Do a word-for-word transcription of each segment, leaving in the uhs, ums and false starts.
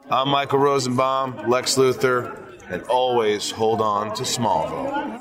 I'm Michael Rosenbaum, Lex Luthor, and always hold on to Smallville.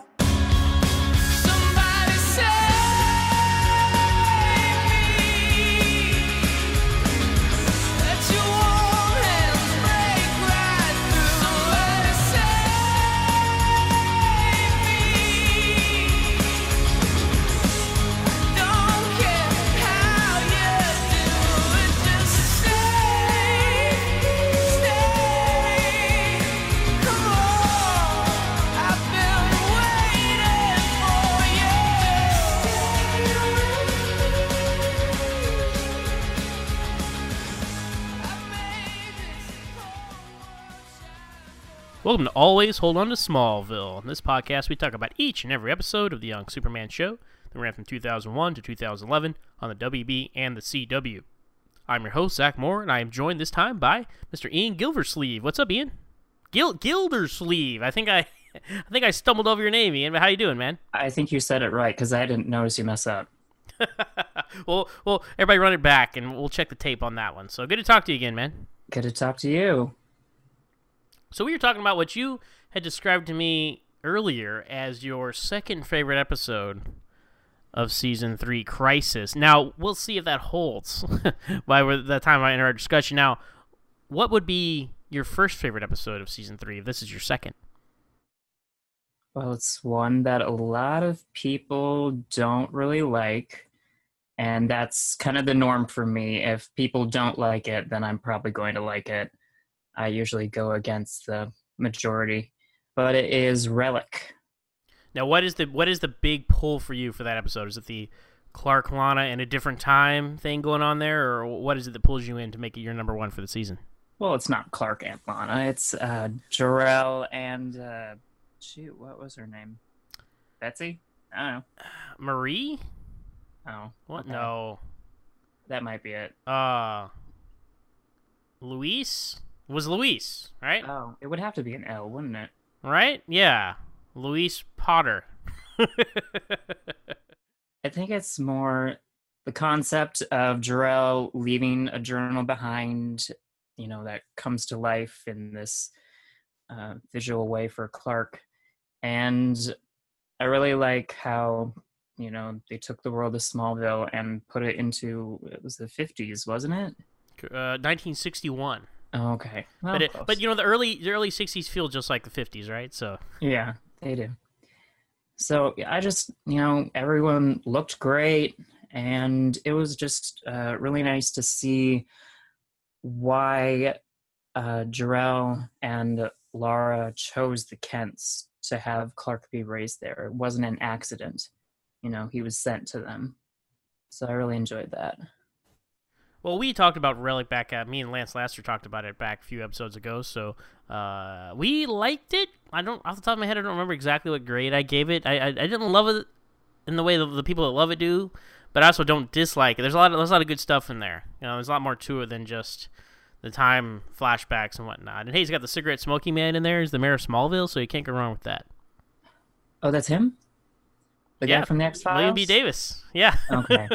Welcome to Always Hold On to Smallville. In this podcast, we talk about each and every episode of The Young Superman Show that ran from two thousand one to two thousand eleven on the W B and the C W. I'm your host, Zach Moore, and I am joined this time by Mister Ian Gildersleeve. What's up, Ian? Gil- Gildersleeve. I think I I think I stumbled over your name, Ian, but how you doing, man? I think you said it right, because I didn't notice you mess up. well, well, everybody run it back, and we'll check the tape on that one. So good to talk to you again, man. Good to talk to you. So we were talking about what you had described to me earlier as your second favorite episode of Season three, Crisis. Now, we'll see if that holds by the time I enter our discussion. Now, what would be your first favorite episode of Season three if this is your second? Well, it's one that a lot of people don't really like, and that's kind of the norm for me. If people don't like it, then I'm probably going to like it. I usually go against the majority, but it is Relic. Now, what is the what is the big pull for you for that episode? Is it the Clark, Lana, and a different time thing going on there, or what is it that pulls you in to make it your number one for the season? Well, it's not Clark and Lana. It's uh, Jor-El and, uh, shoot, what was her name? Betsy? I don't know. Marie? Oh. What? Okay. No. That might be it. Uh, Luis? It was Luis, right? Oh, it would have to be an L, wouldn't it? Right? Yeah. Luis Potter. I think it's more the concept of Jor-El leaving a journal behind, you know, that comes to life in this uh, visual way for Clark. And I really like how, you know, they took the world of Smallville and put it into, it was the fifties, wasn't it? Uh, nineteen sixty-one. Oh, okay. Well, but, it, close. but, you know, the early the early sixties feel just like the fifties, right? So yeah, they do. So I just, you know, everyone looked great, and it was just uh, really nice to see why uh, Jor-El and Lara chose the Kents to have Clark be raised there. It wasn't an accident. You know, he was sent to them. So I really enjoyed that. Well, we talked about Relic back at, me and Lance Laster talked about it back a few episodes ago, so uh, we liked it. I don't, off the top of my head, I don't remember exactly what grade I gave it. I I, I didn't love it in the way the, the people that love it do, but I also don't dislike it. There's a lot of, there's a lot of good stuff in there. You know, there's a lot more to it than just the time flashbacks and whatnot. And hey, he's got the cigarette smoking man in there. He's the mayor of Smallville, so you can't go wrong with that. Oh, that's him? The yeah, guy from the X-Files? William B. Davis. Yeah. Okay.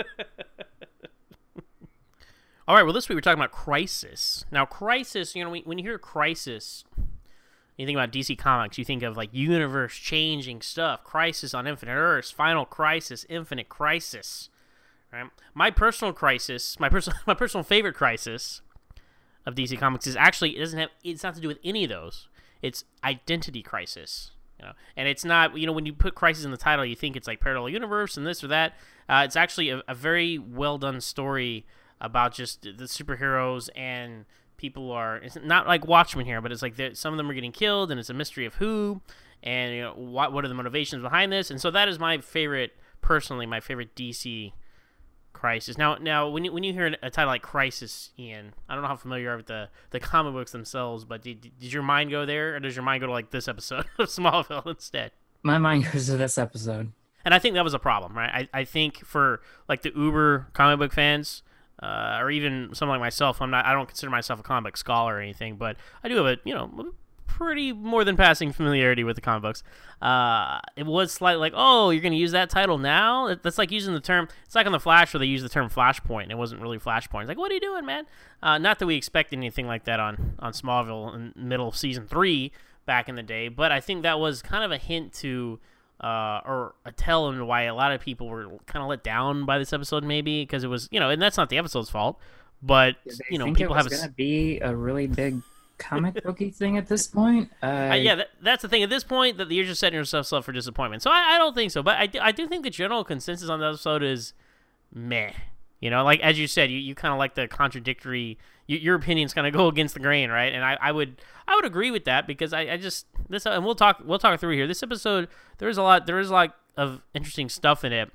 All right, well, this week we're talking about Crisis. Now, Crisis, you know, when you hear Crisis, you think about D C Comics, you think of, like, universe-changing stuff. Crisis on Infinite Earths, Final Crisis, Infinite Crisis. Right? My personal crisis, my personal my personal favorite crisis of D C Comics is actually, it doesn't have, it's not to do with any of those. It's Identity Crisis. You know? And it's not, you know, when you put Crisis in the title, you think it's like parallel universe and this or that. Uh, it's actually a, a very well-done story about just the superheroes, and people are, it's not like Watchmen here, but it's like some of them are getting killed, and it's a mystery of who, and, you know, what what are the motivations behind this. And so that is my favorite, personally, my favorite D C Crisis. Now, now when you when you hear a title like Crisis, Ian, I don't know how familiar you are with the, the comic books themselves, but did, did your mind go there, or does your mind go to, like, this episode of Smallville instead? My mind goes to this episode. And I think that was a problem, right? I, I think for, like, the uber comic book fans, Uh, or even someone like myself, I'm not. I don't consider myself a comic book scholar or anything, but I do have a you know pretty more than passing familiarity with the comic books. Uh, it was slightly like, oh, you're going to use that title now? That's like using the term, it's like on The Flash where they use the term Flashpoint, and it wasn't really Flashpoint. It's like, what are you doing, man? Uh, not that we expected anything like that on, on Smallville in the middle of season three back in the day, but I think that was kind of a hint to, uh, or a tell in why a lot of people were kind of let down by this episode, maybe, because it was, you know, and that's not the episode's fault, but, you know, think people it was have a... going to be a really big comic booky thing at this point. Uh, uh, yeah, that, that's the thing. At this point, that you're just setting yourself up for disappointment. So I, I don't think so. But I do, I do think the general consensus on the episode is meh. You know, like as you said, you, you kind of like the contradictory. You, your opinions kind of go against the grain, right? And I, I would I would agree with that because I, I just this and we'll talk we'll talk through here. This episode there is a lot there is a lot of interesting stuff in it,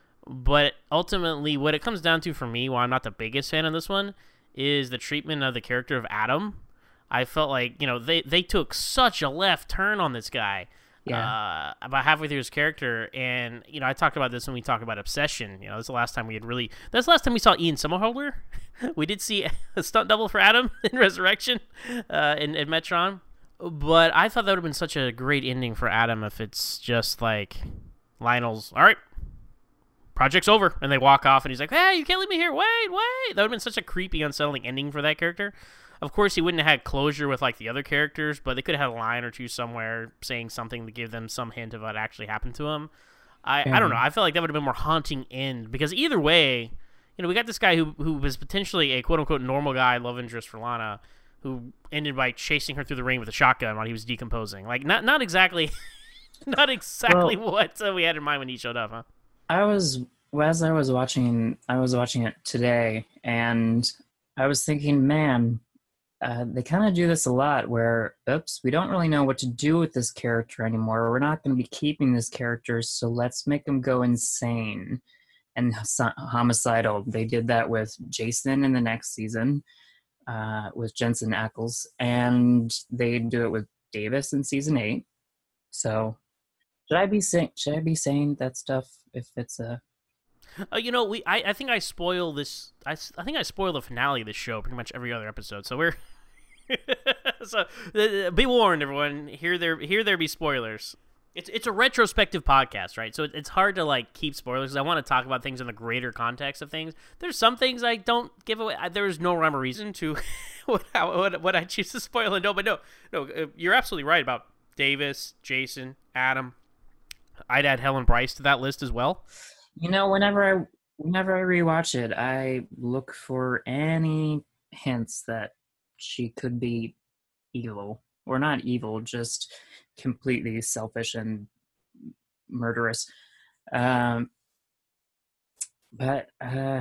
but ultimately what it comes down to for me, while I'm not the biggest fan of this one, is the treatment of the character of Adam. I felt like, you know, they, they took such a left turn on this guy yeah. uh, about halfway through his character. And, you know, I talked about this when we talked about Obsession. You know, this is the last time we had really... That's the last time we saw Ian Somerhalder. We did see a stunt double for Adam in Resurrection uh, in, in Metron. But I thought that would have been such a great ending for Adam if it's just like Lionel's, all right, project's over. And they walk off and he's like, hey, you can't leave me here. Wait, wait. That would have been such a creepy, unsettling ending for that character. Of course, he wouldn't have had closure with, like, the other characters, but they could have had a line or two somewhere saying something to give them some hint of what actually happened to him. I, yeah. I don't know. I feel like that would have been more haunting end, because either way, you know, we got this guy who who was potentially a quote-unquote normal guy, love interest for Lana, who ended by chasing her through the ring with a shotgun while he was decomposing. Like, not not exactly not exactly well, what uh, we had in mind when he showed up, huh? I was, as I was watching, I was watching it today, and I was thinking, man... Uh, they kind of do this a lot where, oops, we don't really know what to do with this character anymore. We're not going to be keeping this character, so let's make him go insane and homicidal. They did that with Jason in the next season uh, with Jensen Ackles, and they do it with Davis in season eight. So should I be saying should I be saying that stuff if it's a Uh, you know, we I, I think I spoil this. I, I think I spoil the finale of this show pretty much every other episode. So we're so uh, be warned, everyone. Here there here there be spoilers. It's it's a retrospective podcast, right? So it, it's hard to like keep spoilers because I want to talk about things in the greater context of things. There's some things I don't give away. I, there is no rhyme or reason to what, what what I choose to spoil and no. But no, no, uh, you're absolutely right about Davis, Jason, Adam. I'd add Helen Bryce to that list as well. You know, whenever I whenever I rewatch it, I look for any hints that she could be evil. Or not evil, just completely selfish and murderous. Um, but, uh,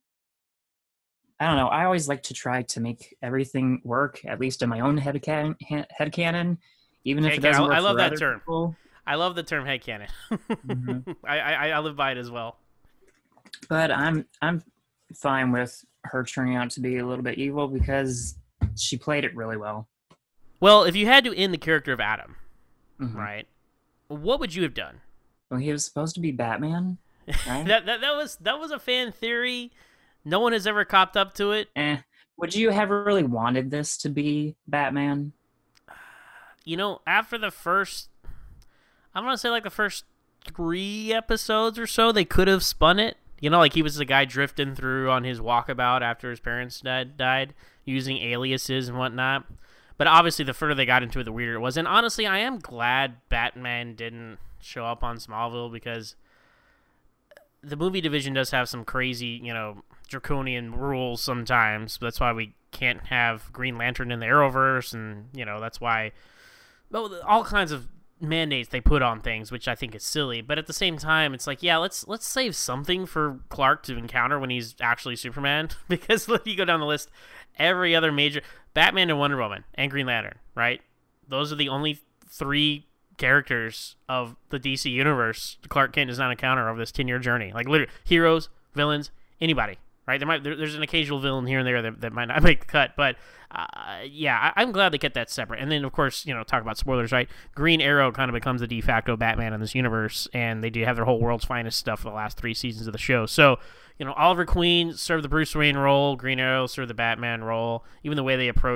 I don't know. I always like to try to make everything work, at least in my own headcanon, headcanon even if it doesn't work I love for that other term. people. I love the term headcanon. mm-hmm. I, I I live by it as well. But I'm I'm fine with her turning out to be a little bit evil because she played it really well. Well, if you had to end the character of Adam, mm-hmm. right, what would you have done? Well, he was supposed to be Batman. Right? that, that that was that was a fan theory. No one has ever copped up to it. Eh. Would you have really wanted this to be Batman? You know, after the first, I'm going to say like the first three episodes or so, they could have spun it. You know, like he was the guy drifting through on his walkabout after his parents died, died using aliases and whatnot. But obviously, the further they got into it, the weirder it was. And honestly, I am glad Batman didn't show up on Smallville because the movie division does have some crazy, you know, draconian rules sometimes. That's why we can't have Green Lantern in the Arrowverse, and, you know, that's why well, all kinds of mandates they put on things, which I think is silly. But at the same time, it's like, yeah, let's let's save something for Clark to encounter when he's actually Superman. Because if you go down the list, every other major Batman and Wonder Woman and Green Lantern, right? Those are the only three characters of the D C universe Clark Kent does not encounter over this ten-year journey. Like, literally, heroes, villains, anybody, right? There might there, there's an occasional villain here and there that, that might not make the cut, but uh, yeah, I, I'm glad they kept that separate. And then, of course, you know, talk about spoilers, right? Green Arrow kind of becomes the de facto Batman in this universe, and they do have their whole world's finest stuff for the last three seasons of the show. So, you know, Oliver Queen served the Bruce Wayne role, Green Arrow served the Batman role. Even the way they approach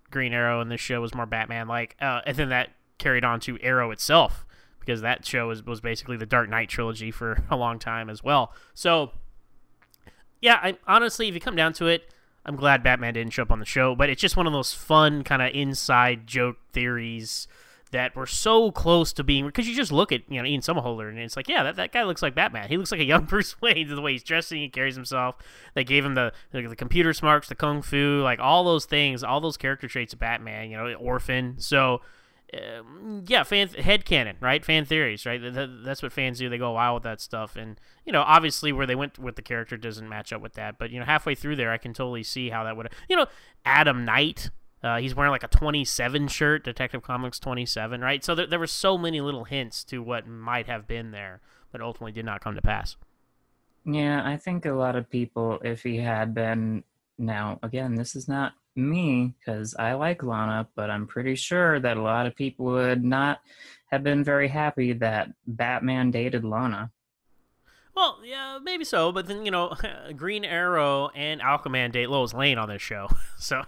Green Arrow in this show was more Batman-like, uh, and then that carried on to Arrow itself, because that show was, was basically the Dark Knight trilogy for a long time as well. So, yeah, I, honestly, if you come down to it, I'm glad Batman didn't show up on the show, but it's just one of those fun kind of inside joke theories that were so close to being, because you just look at, you know, Ian Somerhalder, and it's like, yeah, that, that guy looks like Batman. He looks like a young Bruce Wayne, the way he's dressing, he carries himself. They gave him the, the the computer smarts, the kung fu, like all those things, all those character traits of Batman, you know, orphan. So, um, yeah, fan headcanon, right? Fan theories, right? That, that's what fans do. They go wild with that stuff. And, you know, obviously where they went with the character doesn't match up with that. But, you know, halfway through there, I can totally see how that would, you know, Adam Knight. Uh, he's wearing like a twenty-seven shirt, Detective Comics twenty-seven, right? So there, there were so many little hints to what might have been there, but ultimately did not come to pass. Yeah, I think a lot of people, if he had been, now, again, this is not me, because I like Lana, but I'm pretty sure that a lot of people would not have been very happy that Batman dated Lana. Well, yeah, maybe so, but then, you know, Green Arrow and Aquaman date Lois Lane on this show, so...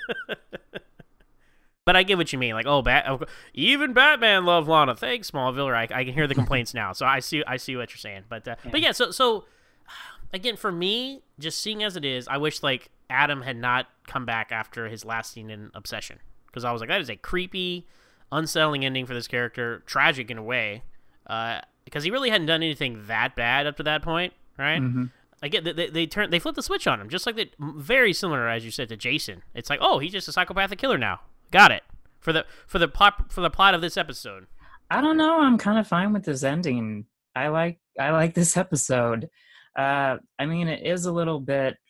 But I get what you mean, like, oh, Bat- even Batman loved Lana. Thanks, Smallville. I, I can hear the complaints now, so I see I see what you're saying. But, uh, yeah. but yeah, so, so, again, for me, just seeing as it is, I wish, like, Adam had not come back after his last scene in Obsession, because I was like, that is a creepy, unsettling ending for this character, tragic in a way, uh... because he really hadn't done anything that bad up to that point, right? Mm-hmm. I get they they turn they flip the switch on him, just like that. Very similar, as you said, to Jason. It's like, oh, he's just a psychopathic killer now. Got it for the for the plot for the plot of this episode. I don't know. I'm kind of fine with this ending. I like I like this episode. Uh, I mean, it is a little bit.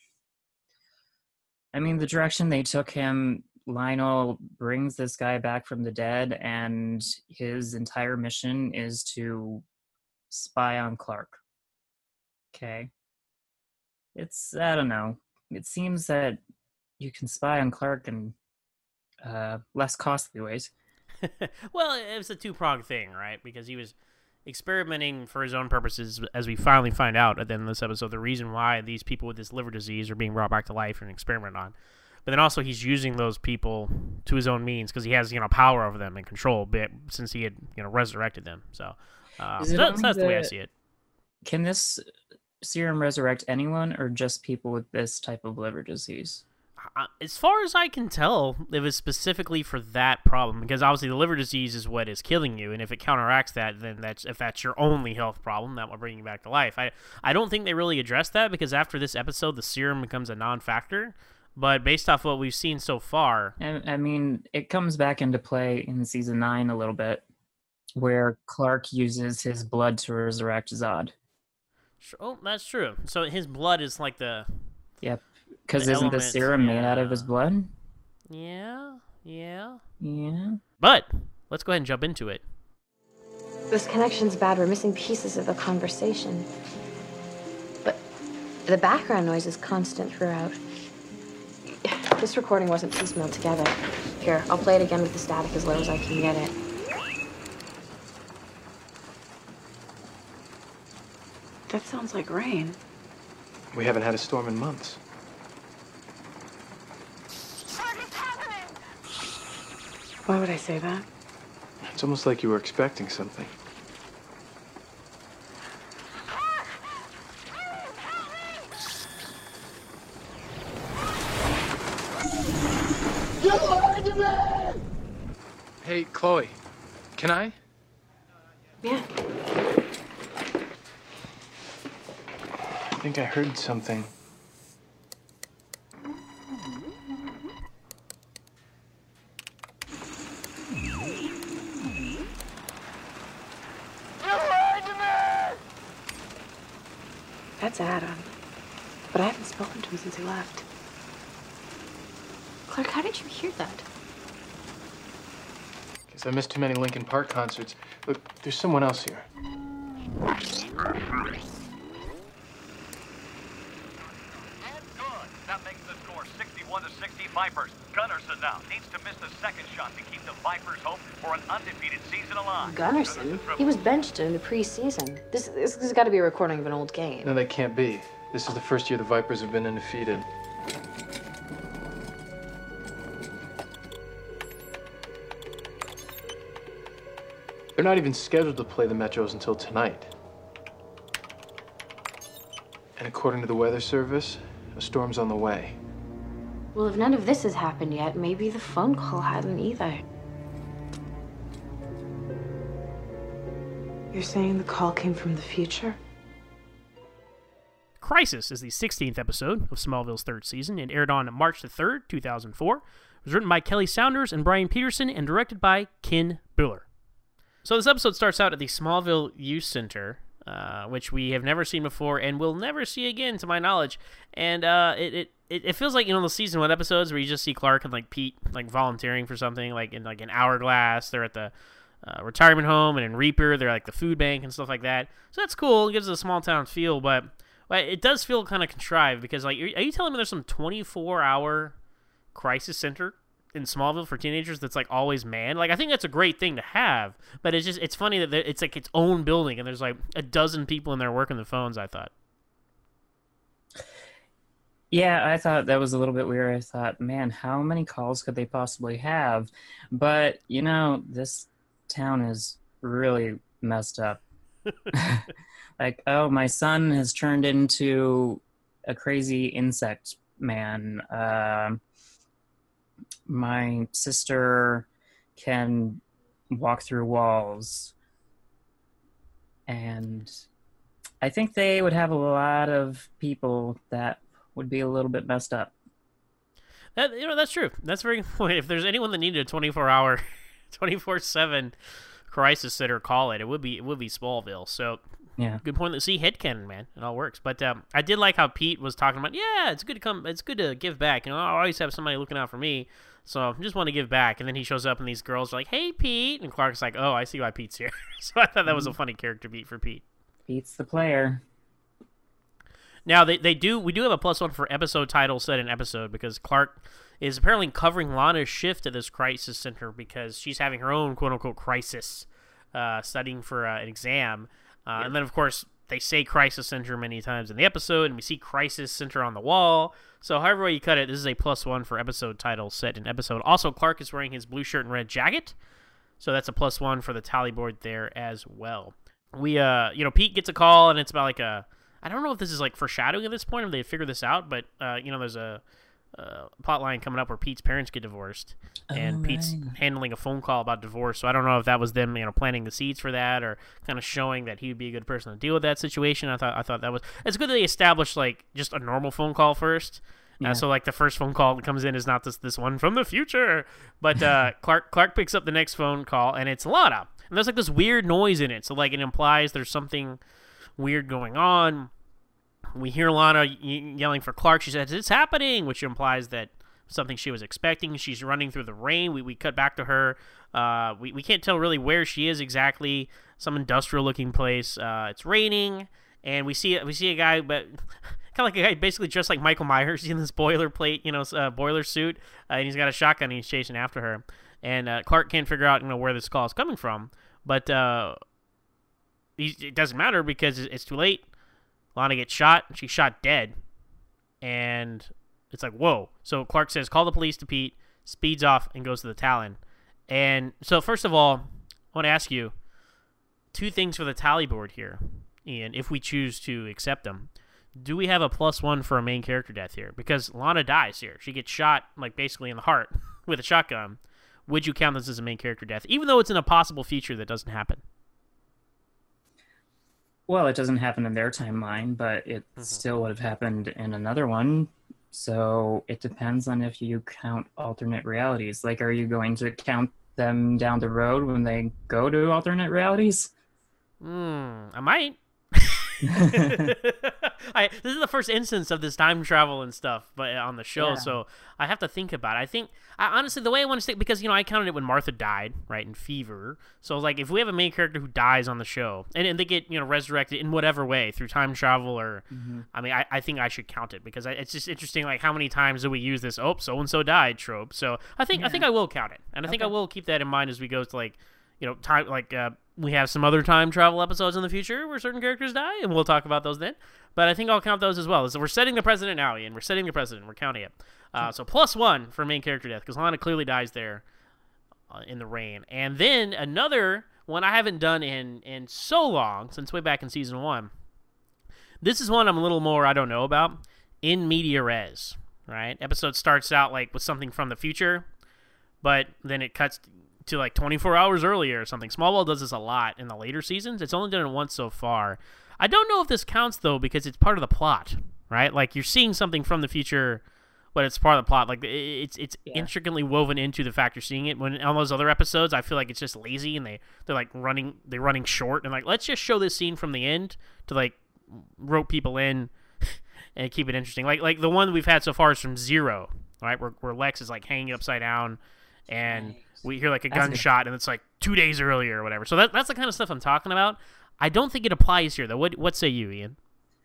I mean, the direction they took him. Lionel brings this guy back from the dead, and his entire mission is to spy on Clark. Okay. It's, I don't know. It seems that you can spy on Clark in uh, less costly ways. Well, it was a two-pronged thing, right? Because he was experimenting for his own purposes, as we finally find out at the end of this episode, the reason why these people with this liver disease are being brought back to life and experimented on. But then also he's using those people to his own means because he has, you know, power over them and control, bit since he had, you know, resurrected them. So uh, that's, that's the, the way I see it. Can this serum resurrect anyone or just people with this type of liver disease? Uh, as far as I can tell, it was specifically for that problem, because obviously the liver disease is what is killing you, and if it counteracts that, then that's if that's your only health problem, that will bring you back to life. I I don't think they really addressed that, because after this episode, the serum becomes a non-factor. But based off what we've seen so far, I, I mean, it comes back into play in season nine a little bit, where Clark uses his blood to resurrect Zod. Oh, that's true. So his blood is like the yep. Because the isn't element, the serum yeah. made out of his blood? Yeah, yeah. Yeah. But let's go ahead and jump into it. This connection's bad. We're missing pieces of the conversation. But the background noise is constant throughout. This recording wasn't piecemealed together. Here, I'll play it again with the static as low as I can get it. That sounds like rain. We haven't had a storm in months. Why would I say that? It's almost like you were expecting something. Hey, Chloe, can I? Yeah. I think I heard something. That's Adam. But I haven't spoken to him since he left. Clark, how did you hear that? Guess I missed too many Linkin Park concerts. Look, there's someone else here. That makes the score sixty-one to sixty Vipers. Gunnarsson now needs to miss the second shot to keep the Vipers home for an undefeated season alive. Gunnarsson? He was benched in the preseason. This, this, this has got to be a recording of an old game. No, that can't be. This is the first year the Vipers have been undefeated. They're not even scheduled to play the Metros until tonight. And according to the weather service, a storm's on the way. Well, if none of this has happened yet, maybe the phone call hadn't either. You're saying the call came from the future? Crisis is the sixteenth episode of Smallville's third season. It aired on March the third, two thousand four. It was written by Kelly Saunders and Brian Peterson and directed by Ken Buehler. So this episode starts out at the Smallville Youth Center, uh, which we have never seen before and will never see again, to my knowledge. And uh, it, it it it feels like, you know, the season one episodes where you just see Clark and like Pete like volunteering for something, like in like an Hourglass. They're at the uh, retirement home, and in Reaper they're like the food bank and stuff like that. So that's cool. It gives it a small town feel, but. But it does feel kind of contrived because, like, are you telling me there's some twenty-four hour crisis center in Smallville for teenagers that's, like, always manned? Like, I think that's a great thing to have, but it's just, it's funny that it's, like, its own building, and there's, like, a dozen people in there working the phones, I thought. Yeah, I thought that was a little bit weird. I thought, man, how many calls could they possibly have? But, you know, this town is really messed up. Like, oh, my son has turned into a crazy insect man. Uh, my sister can walk through walls. And I think they would have a lot of people that would be a little bit messed up. That, you know, that's true. That's a very good point. If there's anyone that needed a twenty-four hour, twenty-four seven crisis center, call it. It would be it would be Smallville. So yeah, good point. See, headcanon, man, it all works. But um, I did like how Pete was talking about. Yeah, it's good to come. It's good to give back. You know, I always have somebody looking out for me. So I just want to give back. And then he shows up, and these girls are like, "Hey, Pete," and Clark's like, "Oh, I see why Pete's here." So I thought that was a funny character beat for Pete. Pete's the player. Now they they do we do have a plus one for episode title set in episode because Clark is apparently covering Lana's shift at this crisis center because she's having her own quote unquote crisis, uh, studying for uh, an exam, uh, and then of course they say crisis center many times in the episode, and we see crisis center on the wall. So however way you cut it, this is a plus one for episode title set in episode. Also, Clark is wearing his blue shirt and red jacket, so that's a plus one for the tally board there as well. We uh you know Pete gets a call, and it's about like a I don't know if this is like foreshadowing at this point, or they figured this out, but uh, you know, there's a, a plot line coming up where Pete's parents get divorced, and oh, Pete's right. handling a phone call about divorce. So I don't know if that was them, you know, planting the seeds for that, or kind of showing that he would be a good person to deal with that situation. I thought, I thought that was it's good that they established like just a normal phone call first. Yeah. Uh, so like the first phone call that comes in is not this this one from the future, but uh, Clark Clark picks up the next phone call, and it's Lana, and there's like this weird noise in it. So like it implies there's something weird going on. We hear Lana yelling for Clark. She says, "It's happening," which implies that something she was expecting. She's running through the rain. We we cut back to her. Uh, we, we can't tell really where she is exactly. Some industrial-looking place. Uh, it's raining, and we see we see a guy, but kind of like a guy basically dressed like Michael Myers in this boilerplate, you know, uh, boiler suit, uh, and he's got a shotgun, and he's chasing after her. And uh, Clark can't figure out, you know, where this call is coming from, but uh, he, it doesn't matter because it's too late. Lana gets shot. She's shot dead. And it's like, whoa. So Clark says, call the police to Pete, speeds off, and goes to the Talon. And so first of all, I want to ask you two things for the tally board here, Ian, if we choose to accept them. Do we have a plus one for a main character death here? Because Lana dies here. She gets shot, like, basically in the heart with a shotgun. Would you count this as a main character death, even though it's in a possible feature that doesn't happen? Well, it doesn't happen in their timeline, but it mm-hmm. still would have happened in another one. So it depends on if you count alternate realities. Like, are you going to count them down the road when they go to alternate realities? Hmm, I might. I, this is the first instance of this time travel and stuff, but on the show, yeah. So I have to think about it. I think, I, honestly, the way I want to stick, because, you know, I counted it when Martha died, right, in Fever. So, like, if we have a main character who dies on the show, and, and they get, you know, resurrected in whatever way, through time travel or, mm-hmm. I mean, I, I think I should count it, because I, it's just interesting, like, how many times do we use this, oh, so-and-so died trope. So I think, yeah. I think I will count it, and I okay. think I will keep that in mind as we go to, like, you know, time, like, uh, we have some other time travel episodes in the future where certain characters die, and we'll talk about those then. But I think I'll count those as well. So we're setting the precedent now, Ian. We're setting the precedent. We're counting it. Uh, so plus one for main character death, because Lana clearly dies there uh, in the rain. And then another one I haven't done in in so long, since way back in season one. This is one I'm a little more I don't know about. In media res, right? Episode starts out like with something from the future, but then it cuts to like twenty-four hours earlier or something. Smallville does this a lot in the later seasons. It's only done it once so far. I don't know if this counts though, because it's part of the plot, right? Like you're seeing something from the future, but it's part of the plot. Like it's it's yeah. intricately woven into the fact you're seeing it. When on those other episodes, I feel like it's just lazy and they they're like running they're running short and like let's just show this scene from the end to like rope people in and keep it interesting. Like like the one we've had so far is from Zero, right? Where where Lex is like hanging upside down and we hear like a gunshot and it's like two days earlier or whatever. So that that's the kind of stuff I'm talking about. I don't think it applies here though. What what say you, Ian?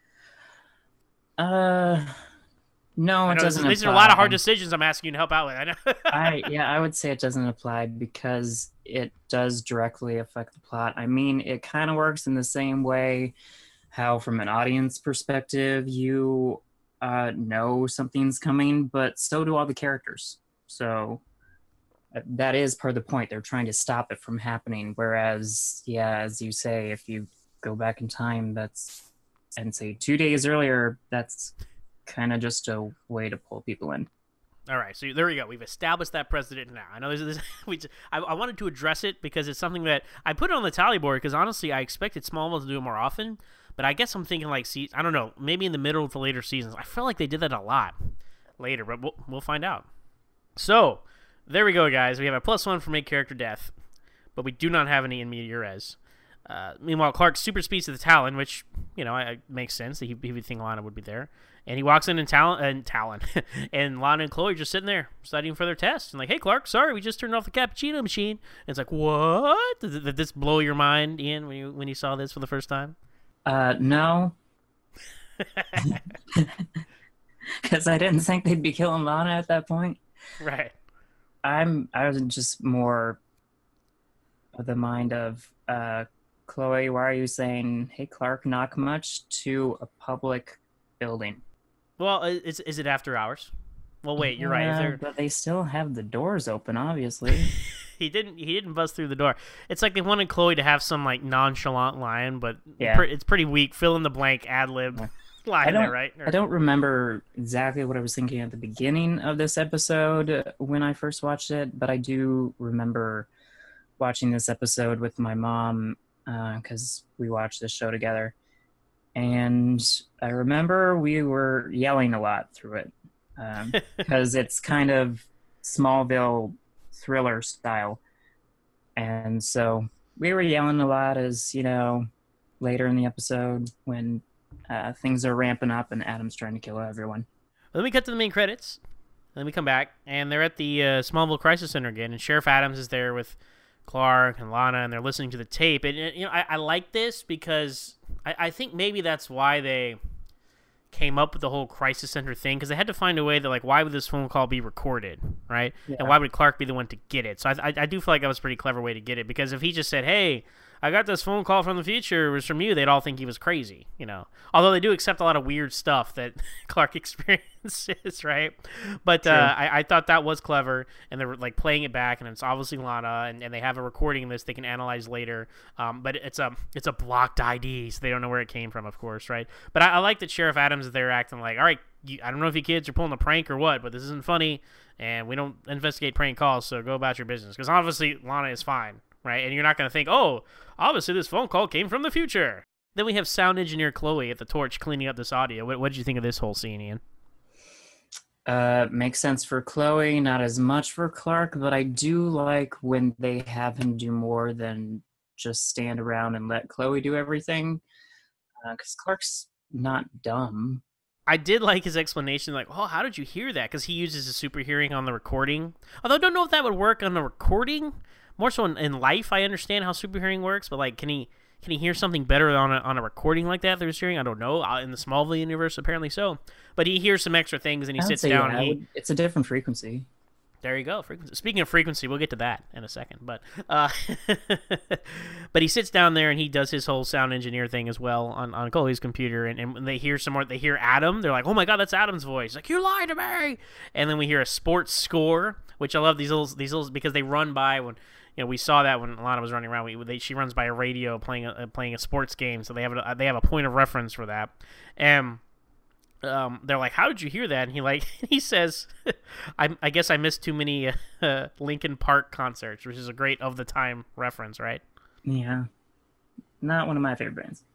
Uh. No, it doesn't. These are a lot of hard decisions I'm asking you to help out with. I know. I yeah, I would say it doesn't apply because it does directly affect the plot. I mean, it kind of works in the same way how, from an audience perspective, you uh, know something's coming, but so do all the characters. So uh, that is part of the point. They're trying to stop it from happening. Whereas, yeah, as you say, if you go back in time, that's and say two days earlier, that's kind of just a way to pull people in. All right, so there we go. We've established that precedent now. I know this is we. Just, I, I wanted to address it because it's something that I put it on the tally board because honestly, I expected Smallville to do it more often. But I guess I'm thinking like, see, I don't know, maybe in the middle of the later seasons. I feel like they did that a lot later, but we'll we'll find out. So there we go, guys. We have a plus one for make character death, but we do not have any in media res. Uh, meanwhile, Clark super speeds to the Talon, which you know I, it makes sense. He, he would think Lana would be there. And he walks in and Talon, and Talon, and Lana and Chloe are just sitting there studying for their test. And like, hey, Clark, sorry, we just turned off the cappuccino machine. And it's like, what? Did, did this blow your mind, Ian, when you when you saw this for the first time? Uh, no. Because I didn't think they'd be killing Lana at that point. Right. I'm. I was just more of the mind of uh, Chloe. Why are you saying, "Hey, Clark, knock much" to a public building? Well, is is it after hours? Well, wait, you're yeah, right. They're... But they still have the doors open, obviously. he didn't. He didn't bust through the door. It's like they wanted Chloe to have some like nonchalant line, but yeah. it's pretty weak. Fill in the blank ad lib Yeah. line I don't, there, right? Or... I don't remember exactly what I was thinking at the beginning of this episode when I first watched it, but I do remember watching this episode with my mom because uh, we watched this show together. And I remember we were yelling a lot through it because um, it's kind of Smallville thriller style. And so we were yelling a lot as, you know, later in the episode when uh, things are ramping up and Adam's trying to kill everyone. Let me cut to the main credits. Then we come back, and they're at the uh, Smallville Crisis Center again, and Sheriff Adams is there with Clark and Lana, and they're listening to the tape. And, you know, I, I like this because I, I think maybe that's why they came up with the whole Crisis Center thing, because they had to find a way that, like, why would this phone call be recorded, right? Yeah. And why would Clark be the one to get it? So I, I, I do feel like that was a pretty clever way to get it, because if he just said, hey, I got this phone call from the future, it was from you, they'd all think he was crazy, you know? Although they do accept a lot of weird stuff that Clark experiences, right? But uh, I, I thought that was clever, and they're, like, playing it back, and it's obviously Lana, and, and they have a recording of this they can analyze later, um, but it's a it's a blocked I D, so they don't know where it came from, of course, right? But I, I like that Sheriff Adams is there acting like, all right, you, I don't know if you kids are pulling a prank or what, but this isn't funny, and we don't investigate prank calls, so go about your business. Because obviously, Lana is fine, right? And you're not going to think, oh, obviously this phone call came from the future. Then we have sound engineer Chloe at the torch cleaning up this audio. What, what did you think of this whole scene, Ian? Uh, makes sense for Chloe, not as much for Clark, but I do like when they have him do more than just stand around and let Chloe do everything. Because uh, Clark's not dumb. I did like his explanation, like, oh, how did you hear that? Because he uses a super hearing on the recording. Although I don't know if that would work on the recording. More so in, in life, I understand how super hearing works, but like, can he can he hear something better on a, on a recording like that through his hearing? I don't know. In the Smallville universe, apparently so. But he hears some extra things, and he sits down. Yeah, and he, would, it's a different frequency. There you go. Frequency. Speaking of frequency, we'll get to that in a second. But uh, but he sits down there and he does his whole sound engineer thing as well on, on Chloe's computer. And, and when they hear some more, they hear Adam. They're like, "Oh my God, that's Adam's voice!" Like, "You lied to me!" And then we hear a sports score, which I love these little these little because they run by when. You know, we saw that when Lana was running around. We, they, she runs by a radio playing a playing a sports game, so they have a, they have a point of reference for that. And um, they're like, "How did you hear that?" And he like he says, "I, I guess I missed too many uh, Linkin Park concerts," which is a great of the time reference, right? Yeah, not one of my favorite bands.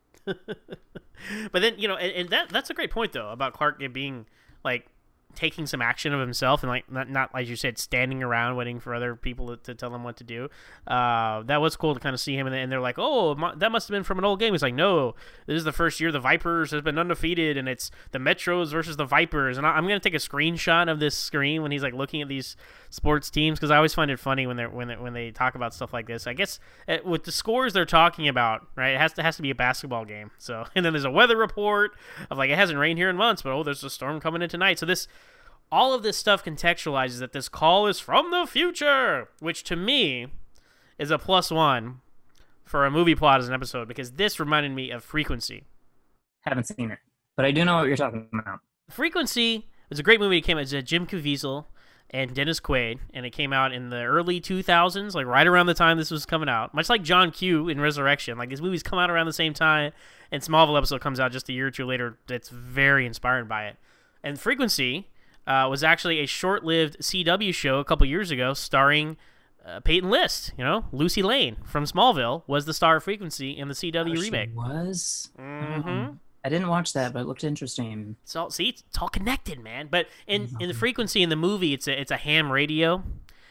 But then you know, and, and that that's a great point though about Clark being like. Taking some action of himself and like not, not as you said standing around waiting for other people to, to tell him what to do. Uh, that was cool to kind of see him and, and they're like, "Oh, my, that must have been from an old game." He's like, "No, this is the first year the Vipers has been undefeated and it's the Metros versus the Vipers." And I, I'm gonna take a screenshot of this screen when he's like looking at these sports teams because I always find it funny when they're when they when they talk about stuff like this. I guess uh, with the scores they're talking about, right? It has to has to be a basketball game. So and then there's a weather report of like it hasn't rained here in months, but oh, there's a storm coming in tonight. So this. All of this stuff contextualizes that this call is from the future, which to me is a plus one for a movie plot as an episode because this reminded me of Frequency. Haven't seen it, but I do know what you're talking about. Frequency was a great movie. It came out as Jim Caviezel and Dennis Quaid, and it came out in the early two thousands, like right around the time this was coming out. Much like John Q in Resurrection, like these movies come out around the same time, and Smallville episode comes out just a year or two later. That's very inspired by it. And Frequency. Uh, was actually a short-lived C W show a couple years ago starring uh, Peyton List. You know, Lucy Lane from Smallville was the star of Frequency in the C W oh, remake. She was? Mm-hmm. Um, I didn't watch that, but it looked interesting. It's all, see, it's all connected, man. But in, in the Frequency in the movie, it's a, it's a ham radio,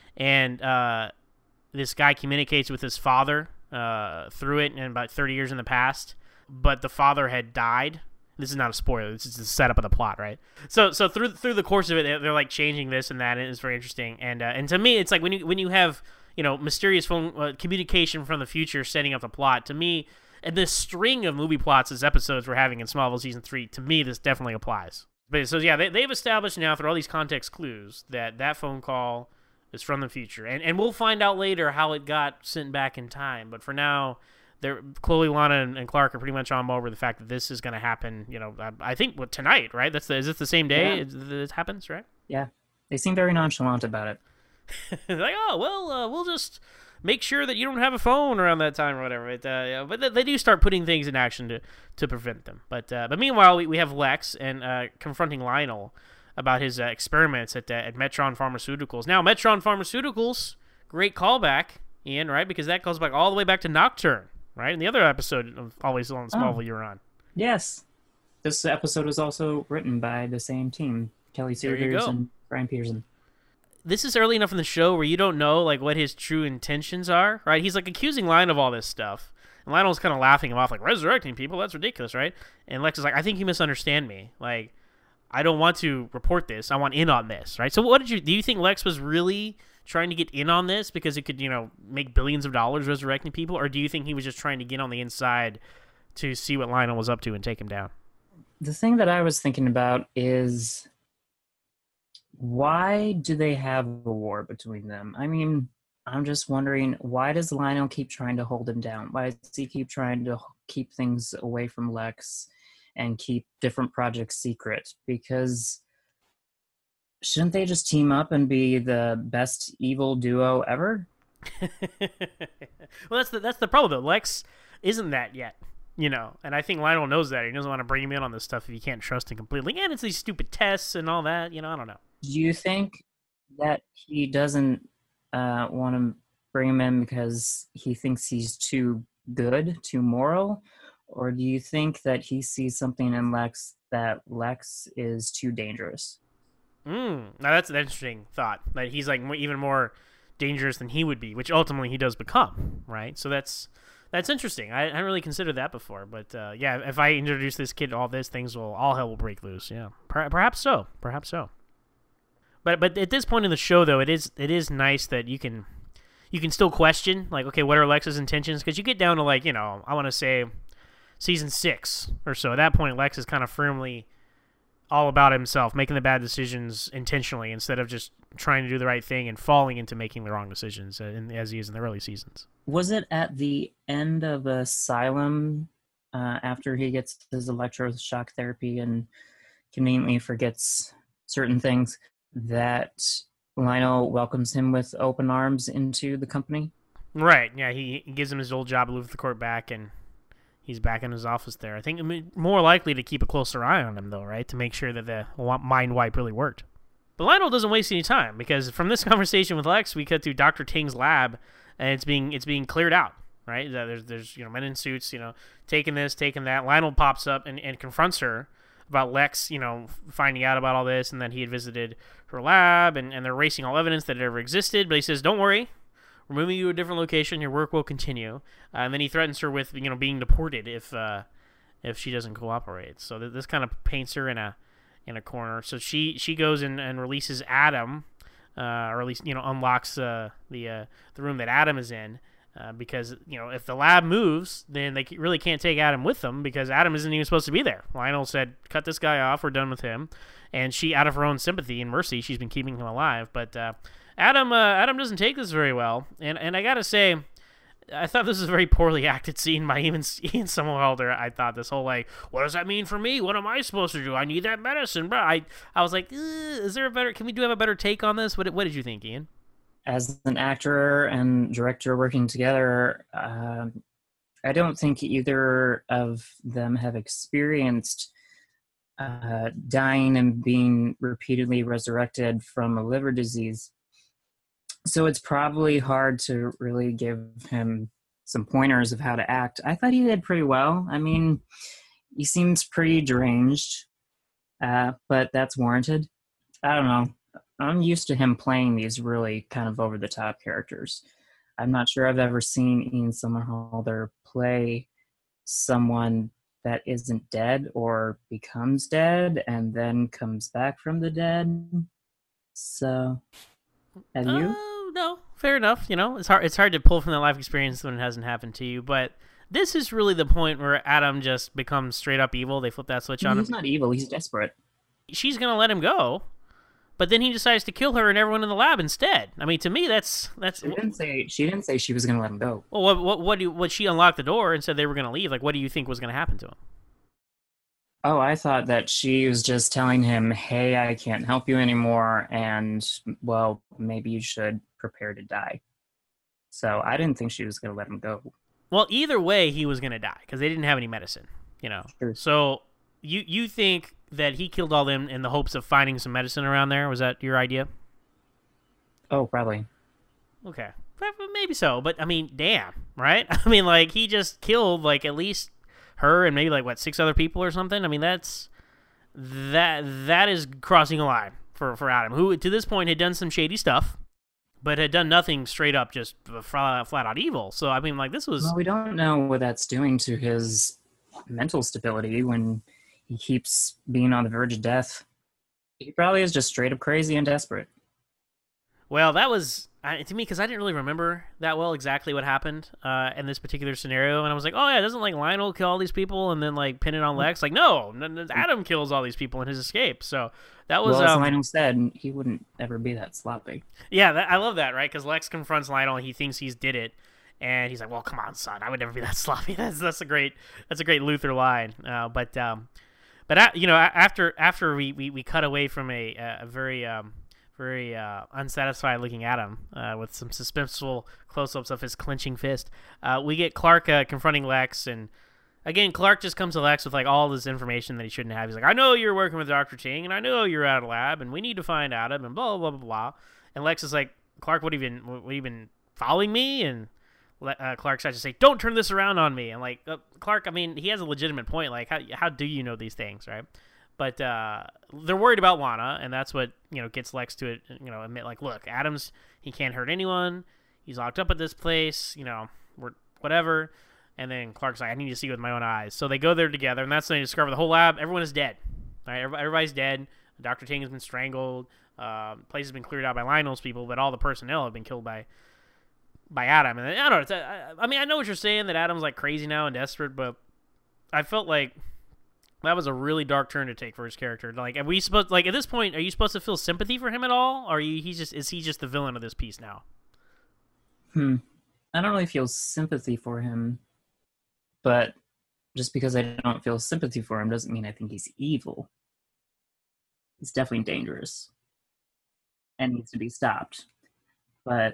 and uh, this guy communicates with his father uh, through it in about thirty years in the past, but the father had died. This is not a spoiler. This is the setup of the plot, right? So, so through through the course of it, they're, they're like changing this and that, and it's very interesting. And uh, and to me, it's like when you when you have you know mysterious phone uh, communication from the future setting up the plot. To me, and this string of movie plots as episodes we're having in Smallville season three, to me, this definitely applies. But so yeah, they they've established now through all these context clues that that phone call is from the future, and and we'll find out later how it got sent back in time. But for now. They're, Chloe, Lana, and, and Clark are pretty much on board with the fact that this is going to happen. You know, I, I think what, tonight, right? That's the, is this the same day yeah. it, it happens, right? Yeah, they seem very nonchalant about it. Like, oh well, uh, we'll just make sure that you don't have a phone around that time or whatever. But, uh, yeah, but they, they do start putting things in action to, to prevent them. But uh, but meanwhile, we, we have Lex and uh, confronting Lionel about his uh, experiments at uh, at Metron Pharmaceuticals. Now, Metron Pharmaceuticals, great callback, Ian, right? Because that goes back all the way back to Nocturne. Right? In the other episode of Always on Smallville, oh. you were on. Yes. This episode was also written by the same team, Kelly Seegers and Brian Peterson. This is early enough in the show where you don't know like what his true intentions are, right? He's like accusing Lionel of all this stuff. And Lionel's kind of laughing him off, like, resurrecting people, that's ridiculous, right? And Lex is like, I think you misunderstand me. Like, I don't want to report this. I want in on this, right? So what did you, do you think Lex was really trying to get in on this because it could, you know, make billions of dollars resurrecting people? Or do you think he was just trying to get on the inside to see what Lionel was up to and take him down? The thing that I was thinking about is why do they have a war between them? I mean, I'm just wondering, why does Lionel keep trying to hold him down? Why does he keep trying to keep things away from Lex and keep different projects secret? Because shouldn't they just team up and be the best evil duo ever? Well, that's the that's the problem though. Lex isn't that yet, you know, and I think Lionel knows that. He doesn't want to bring him in on this stuff if he can't trust him completely. And it's these stupid tests and all that, you know. I don't know. Do you think that he doesn't uh, want to bring him in because he thinks he's too good, too moral, or do you think that he sees something in Lex that Lex is too dangerous? Mm, now that's an interesting thought. That he's like even more dangerous than he would be, which ultimately he does become, right? So that's that's interesting. I, I hadn't really considered that before, but uh, yeah, if I introduce this kid to all this, things will all hell will break loose. Yeah, per- perhaps so, perhaps so. But but at this point in the show, though, it is it is nice that you can you can still question like, okay, what are Lex's intentions? Because you get down to like you know I want to say season six or so. At that point, Lex is kind of firmly all about himself, making the bad decisions intentionally instead of just trying to do the right thing and falling into making the wrong decisions, uh, in, as he is in the early seasons. Was it at the end of Asylum, uh, after he gets his electroshock therapy and conveniently forgets certain things, that Lionel welcomes him with open arms into the company? Right, yeah, he, he gives him his old job, moves the court back, and he's back in his office there. I think I mean, more likely to keep a closer eye on him, though, right? To make sure that the mind wipe really worked. But Lionel doesn't waste any time, because from this conversation with Lex, we cut to Doctor Ting's lab, and it's being it's being cleared out, right? There's, there's you know, men in suits, you know, taking this, taking that. Lionel pops up and, and confronts her about Lex, you know, finding out about all this, and that he had visited her lab, and, and they're erasing all evidence that it ever existed. But he says, don't worry, we're moving you to a different location. Your work will continue. Uh, and then he threatens her with, you know, being deported if uh, if she doesn't cooperate. So th- this kind of paints her in a in a corner. So she she goes in and releases Adam, uh, or at least, you know, unlocks uh, the uh, the room that Adam is in. Uh, because, you know, if the lab moves, then they really can't take Adam with them, because Adam isn't even supposed to be there. Lionel said, cut this guy off, we're done with him. And she, out of her own sympathy and mercy, she's been keeping him alive. But uh, Adam uh, Adam doesn't take this very well. And and I gotta say, I thought this was a very poorly acted scene by even Ian Somerhalder. I thought this whole, like, what does that mean for me? What am I supposed to do? I need that medicine, bro. I, I was like, is there a better, can we do have a better take on this? What, what did you think, Ian? As an actor and director working together, um, I don't think either of them have experienced uh, dying and being repeatedly resurrected from a liver disease. So it's probably hard to really give him some pointers of how to act. I thought he did pretty well. I mean, he seems pretty deranged, uh, but that's warranted. I don't know. I'm used to him playing these really kind of over-the-top characters. I'm not sure I've ever seen Ian Somerhalder play someone that isn't dead or becomes dead and then comes back from the dead. So, have you? Uh, no, fair enough. You know, it's hard. It's hard to pull from that life experience when it hasn't happened to you. But this is really the point where Adam just becomes straight up evil. They flip that switch on him. He's not evil. He's desperate. She's gonna let him go. But then he decides to kill her and everyone in the lab instead. I mean, to me, that's that's. She didn't say she didn't say she was going to let him go. Well, what what what do you, what she unlocked the door and said they were going to leave? Like, what do you think was going to happen to him? Oh, I thought that she was just telling him, "Hey, I can't help you anymore, and well, maybe you should prepare to die." So I didn't think she was going to let him go. Well, either way, he was going to die because they didn't have any medicine, you know. Sure. So you you think that he killed all them in the hopes of finding some medicine around there? Was that your idea? Oh, probably. Okay. Maybe so, but I mean, damn, right? I mean, like, he just killed, like, at least her and maybe, like, what, six other people or something? I mean, that's, that that is crossing a line for, for Adam, who, to this point, had done some shady stuff, but had done nothing straight up just flat, flat out evil. So, I mean, like, this was... Well, we don't know what that's doing to his mental stability when he keeps being on the verge of death. He probably is just straight up crazy and desperate. Well, that was, uh, to me, because I didn't really remember that well exactly what happened uh, in this particular scenario. And I was like, oh, yeah, doesn't, like, Lionel kill all these people and then, like, pin it on Lex? Like, no, Adam kills all these people in his escape. So that was... Well, as um, Lionel said, he wouldn't ever be that sloppy. Yeah, that, I love that, right? Because Lex confronts Lionel and he thinks he's did it. And he's like, well, come on, son. I would never be that sloppy. That's that's a great that's a great Luther line. Uh, but... Um, But, you know, after after we, we, we cut away from a, a very um, very uh, unsatisfied looking Adam uh, with some suspenseful close-ups of his clenching fist, uh, we get Clark uh, confronting Lex. And, again, Clark just comes to Lex with, like, all this information that he shouldn't have. He's like, I know you're working with Doctor Ting, and I know you're out of lab, and we need to find Adam, and blah, blah, blah, blah. And Lex is like, Clark, what have you been, what have you been following me? And Uh, Clark starts to say, don't turn this around on me. And, like, uh, Clark, I mean, he has a legitimate point. Like, how how do you know these things, right? But uh, they're worried about Lana, and that's what, you know, gets Lex to, you know, admit, like, look, Adam's, he can't hurt anyone. He's locked up at this place, you know, we're, whatever. And then Clark's like, I need to see with my own eyes. So they go there together, and that's when they discover the whole lab, everyone is dead. All right, everybody's dead. Doctor Ting has been strangled. Uh, the place has been cleared out by Lionel's people, but all the personnel have been killed by... by Adam. And I don't know, it's, I, I mean, I know what you're saying, that Adam's, like, crazy now and desperate, but I felt like That was a really dark turn to take for his character. Like, are we supposed like at this point? Are you supposed to feel sympathy for him at all? Or are you, he's just is he just the villain of this piece now? Hmm. I don't really feel sympathy for him, but just because I don't feel sympathy for him doesn't mean I think he's evil. He's definitely dangerous and needs to be stopped. But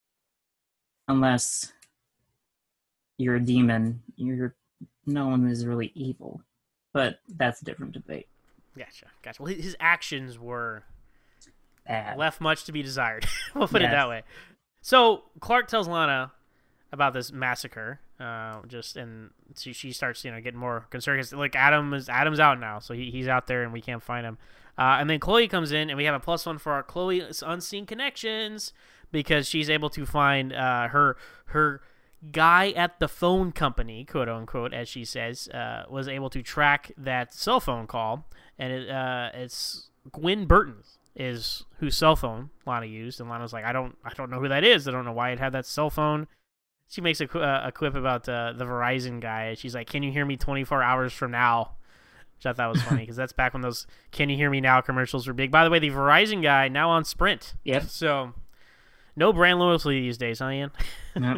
unless you're a demon, you're no one is really evil. But that's a different debate. Gotcha, gotcha. Well, his actions were Bad. left much to be desired. We'll put Yes. it that way. So Clark tells Lana about this massacre, uh, just and she, she starts, you know, getting more concerned because like Adam is Adam's out now, so he, he's out there and we can't find him. Uh, and then Chloe comes in, and we have a plus one for our Chloe's unseen connections because she's able to find uh, her her. guy at the phone company, quote unquote, as she says, uh, was able to track that cell phone call, and it, uh, it's Gwen Burton is whose cell phone Lana used, and Lana's like, I don't, I don't know who that is. I don't know why it had that cell phone. She makes a, uh, a quip about uh, the Verizon guy. She's like, "Can you hear me twenty-four hours from now?" Which I thought was funny because that's back when those "Can you hear me now" commercials were big. By the way, the Verizon guy now on Sprint. Yep. So no brand loyalty these days, huh, Ian? Yep.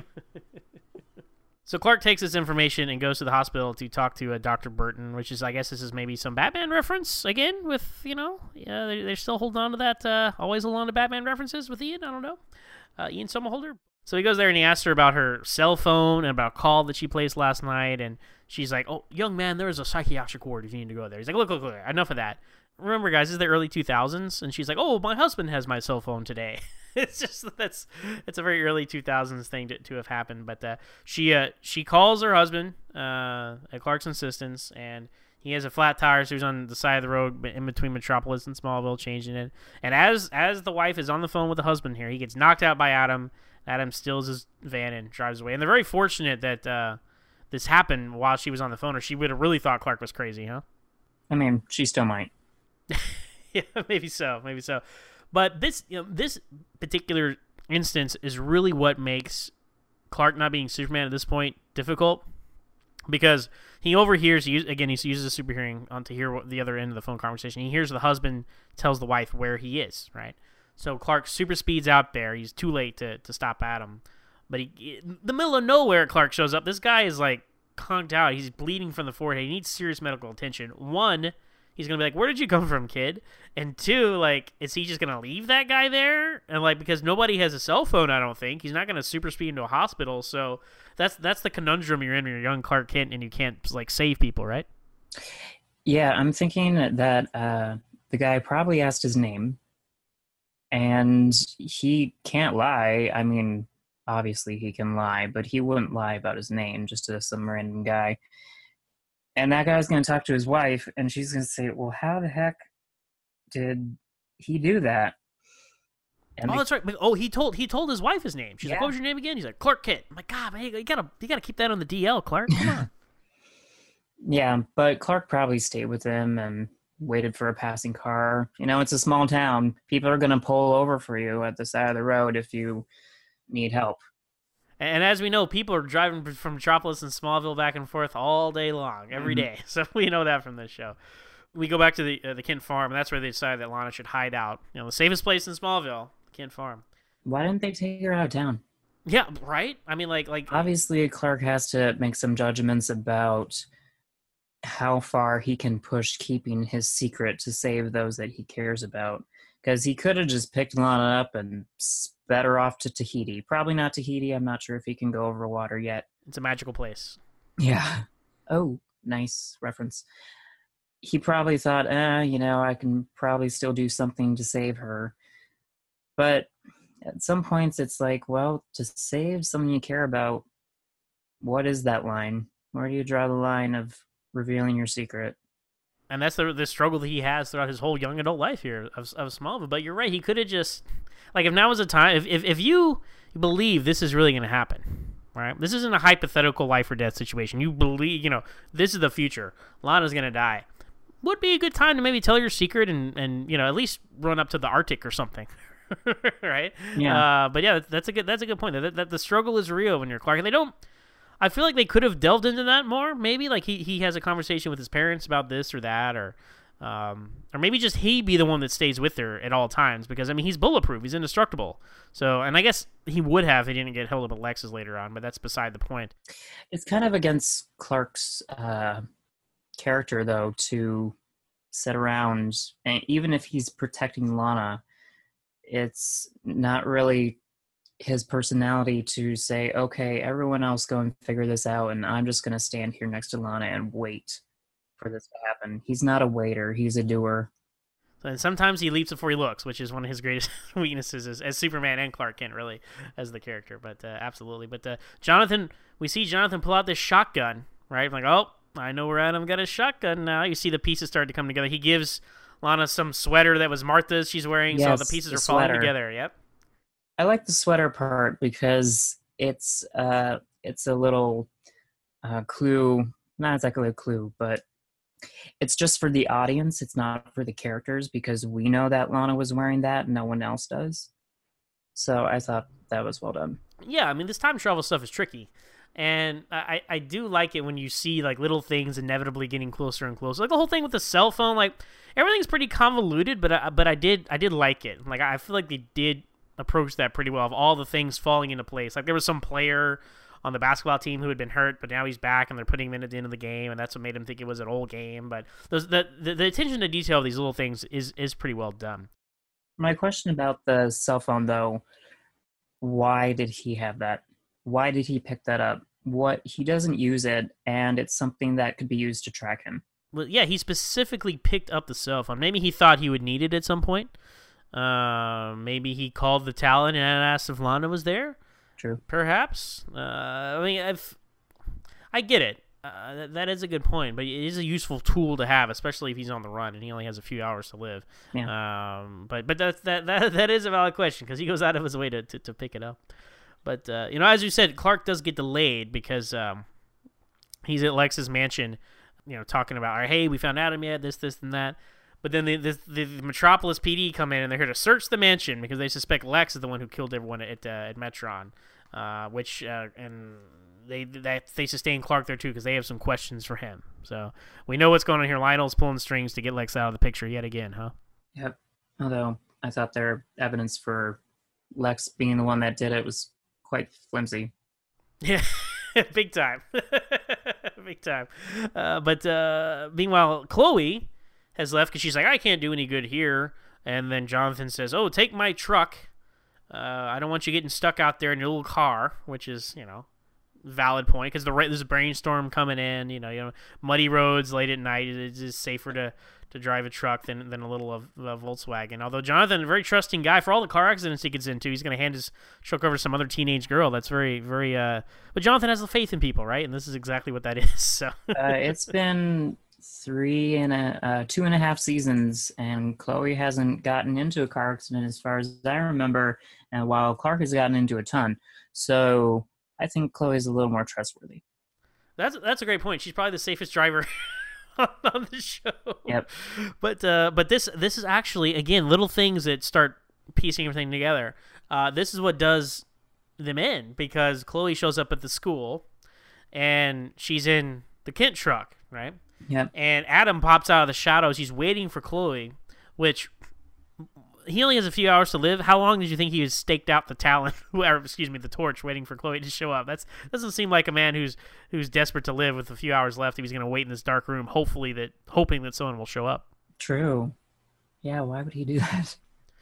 So Clark takes this information and goes to the hospital to talk to uh, Doctor Burton, which is, I guess this is maybe some Batman reference again with, you know, yeah, they're, they're still holding on to that, uh, always holding on to Batman references with Ian, I don't know, uh, Ian Somerhalder. So he goes there and he asks her about her cell phone and about a call that she placed last night, and she's like, "Oh, young man, there is a psychiatric ward if you need to go there." He's like, look, look, look, enough of that. Remember, guys, this is the early two thousands, and she's like, "Oh, my husband has my cell phone today." It's just that's it's a very early two thousands thing to, to have happened. But uh, she uh, she calls her husband uh, at Clark's insistence, and he has a flat tire, so he's on the side of the road in between Metropolis and Smallville, changing it. And as as the wife is on the phone with the husband here, he gets knocked out by Adam. Adam steals his van and drives away. And they're very fortunate that uh, this happened while she was on the phone, or she would have really thought Clark was crazy, huh? I mean, she still might. Yeah, maybe so, maybe so. But this, you know, this particular instance is really what makes Clark not being Superman at this point difficult, because he overhears. He, again, he uses a super hearing on to hear what the other end of the phone conversation. He hears the husband tells the wife where he is. Right, so Clark super speeds out there. He's too late to to stop Adam, but he, in the middle of nowhere, Clark shows up. This guy is like conked out. He's bleeding from the forehead. He needs serious medical attention. One, he's going to be like, "Where did you come from, kid?" And two, like, is he just going to leave that guy there? And, like, because nobody has a cell phone, I don't think. He's not going to super speed into a hospital. So that's that's the conundrum you're in when you're young Clark Kent and you can't, like, save people, right? Yeah, I'm thinking that uh, the guy probably asked his name, and he can't lie. I mean, obviously he can lie, but he wouldn't lie about his name just to some random guy. And that guy's going to talk to his wife, and she's going to say, "Well, how the heck did he do that?" And oh, the, that's right. Oh, he told he told his wife his name. She's Yeah. like, "What was your name again?" He's like, "Clark Kent." I'm like, "God, man, you gotta you gotta keep that on the D L, Clark. Come on." yeah, but Clark probably stayed with him and waited for a passing car. You know, it's a small town. People are going to pull over for you at the side of the road if you need help. And as we know, people are driving from Metropolis and Smallville back and forth all day long, every Mhm. day. So we know that from this show. We go back to the uh, the Kent farm, and that's where they decided that Lana should hide out. You know, the safest place in Smallville, Kent farm. Why didn't they take her out of town? Yeah, right. I mean, like, like Obviously, Clark has to make some judgments about how far he can push keeping his secret to save those that he cares about. Because he could have just picked Lana up and sped her off to Tahiti. Probably not Tahiti. I'm not sure if he can go over water yet. it's a magical place. Yeah. Oh, nice reference. He probably thought, eh, you know, I can probably still do something to save her. But at some points, it's like, well, to save someone you care about, what is that line? Where do you draw the line of revealing your secret? And that's the the struggle that he has throughout his whole young adult life here of, of Smallville. But you're right, he could have just, like, if now was a time, if, if, if you believe this is really going to happen, right? This isn't a hypothetical life or death situation. You believe, you know, this is the future. Lana's going to die. Would be a good time to maybe tell your secret and, and you know, at least run up to the Arctic or something. Right? Yeah. Uh, but yeah, that's a good that's a good point. That, that the struggle is real when you're Clark. And they don't I feel like they could have delved into that more. Maybe like he, he has a conversation with his parents about this or that, or um, or maybe just he be the one that stays with her at all times, because I mean he's bulletproof, he's indestructible. So, and I guess he would have if he didn't get held up at Lex's later on, but that's beside the point. It's kind of against Clark's uh, character though to sit around, and even if he's protecting Lana, it's not really his personality to say, okay, everyone else go and figure this out, and I'm just going to stand here next to Lana and wait for this to happen. He's not a waiter, he's a doer. And sometimes he leaps before he looks, which is one of his greatest weaknesses as, as Superman and Clark Kent, really, as the character. But uh, absolutely. But uh, Jonathan, we see Jonathan pull out this shotgun, right? Like, oh, I know where Adam got his shotgun now. You see the pieces start to come together. He gives Lana some sweater that was Martha's she's wearing, yes, so the pieces the are falling sweater. together. Yep. I like the sweater part because it's uh it's a little uh, clue, not exactly a clue, but it's just for the audience. It's not for the characters, because we know that Lana was wearing that, no one else does. So I thought that was well done. Yeah, I mean, this time travel stuff is tricky. And I, I do like it when you see like little things inevitably getting closer and closer. Like the whole thing with the cell phone, like everything's pretty convoluted, but I, but I did I did like it. Like I feel like they did approach that pretty well, of all the things falling into place. Like there was some player on the basketball team who had been hurt, but now he's back, and they're putting him in at the end of the game, and that's what made him think it was an old game. But those, the, the the attention to detail of these little things is is pretty well done. My question about the cell phone, though, why did he have that? Why did he pick that up? What, he doesn't use it, and it's something that could be used to track him. Well, yeah, he specifically picked up the cell phone. Maybe he thought he would need it at some point. Uh, maybe he called the Talon and asked if Lana was there. True. Perhaps. Uh, I mean, I've, I get it. Uh, that, that is a good point, but it is a useful tool to have, especially if he's on the run and he only has a few hours to live. Yeah. Um, but but that that that that is a valid question, because he goes out of his way to, to, to pick it up. But uh, you know, as you said, Clark does get delayed because um, he's at Lex's mansion, you know, talking about, hey, we found Adam yet, this, this, and that. But then the, the, the Metropolis P D come in, and they're here to search the mansion because they suspect Lex is the one who killed everyone at uh, at Metron, uh, which uh, and they that they sustain Clark there too because they have some questions for him. So we know what's going on here. Lionel's pulling strings to get Lex out of the picture yet again, huh? Yep. Although I thought their evidence for Lex being the one that did it was quite flimsy. Yeah, big time, big time. Uh, but uh, meanwhile, Chloe has left because she's like, I can't do any good here. And then Jonathan says, oh, take my truck. Uh, I don't want you getting stuck out there in your little car, which is, you know, valid point, because the there's a brainstorm coming in, you know, you know, muddy roads late at night. It's just safer to, to drive a truck than than a little of a Volkswagen. Although Jonathan, a very trusting guy, for all the car accidents he gets into, he's going to hand his truck over to some other teenage girl. That's very, very, uh, but Jonathan has the faith in people, right? And this is exactly what that is. So uh, it's been three and a, uh, two and a half seasons, and Chloe hasn't gotten into a car accident as far as I remember, and while Clark has gotten into a ton. So I think Chloe's a little more trustworthy. That's that's a great point. She's probably the safest driver on the show. Yep. But uh, but this this is actually, again, little things that start piecing everything together. Uh, this is what does them in, because Chloe shows up at the school, and she's in the Kent truck, right? Yep. And Adam pops out of the shadows. He's waiting for Chloe, which he only has a few hours to live. How long did you think he was staked out the Talon, or excuse me, the torch, waiting for Chloe to show up? That's doesn't seem like a man who's who's desperate to live with a few hours left. If he's going to wait in this dark room, hopefully that hoping that someone will show up. True. Yeah. Why would he do that?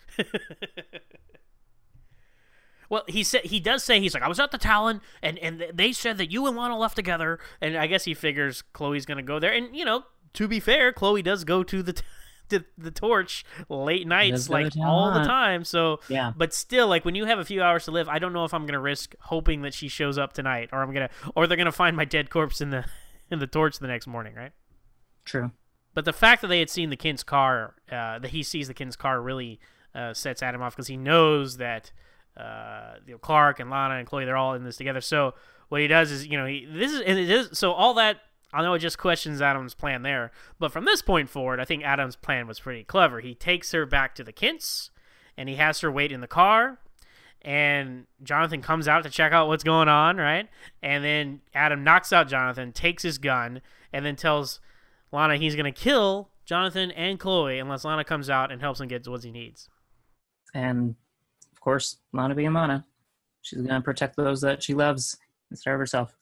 Well, he said he does say he's like, I was at the Talon, and, and they said that you and Lana left together, and I guess he figures Chloe's gonna go there. And you know, to be fair, Chloe does go to the to the torch late nights, like all the time. So yeah, but still, like when you have a few hours to live, I don't know if I'm gonna risk hoping that she shows up tonight, or I'm gonna, or they're gonna find my dead corpse in the in the torch the next morning, right? True. But the fact that they had seen the Kent's car, uh, that he sees the Kent's car, really uh, sets Adam off, because he knows that. Uh, you know, Clark and Lana and Chloe, they're all in this together. So what he does is, you know, he this is and it is so all that. I know it just questions Adam's plan there, but from this point forward, I think Adam's plan was pretty clever. He takes her back to the Kents, and he has her wait in the car, and Jonathan comes out to check out what's going on, right? And then Adam knocks out Jonathan, takes his gun, and then tells Lana he's going to kill Jonathan and Chloe unless Lana comes out and helps him get what he needs. And, of course, Lana being Lana, she's going to protect those that she loves instead of herself.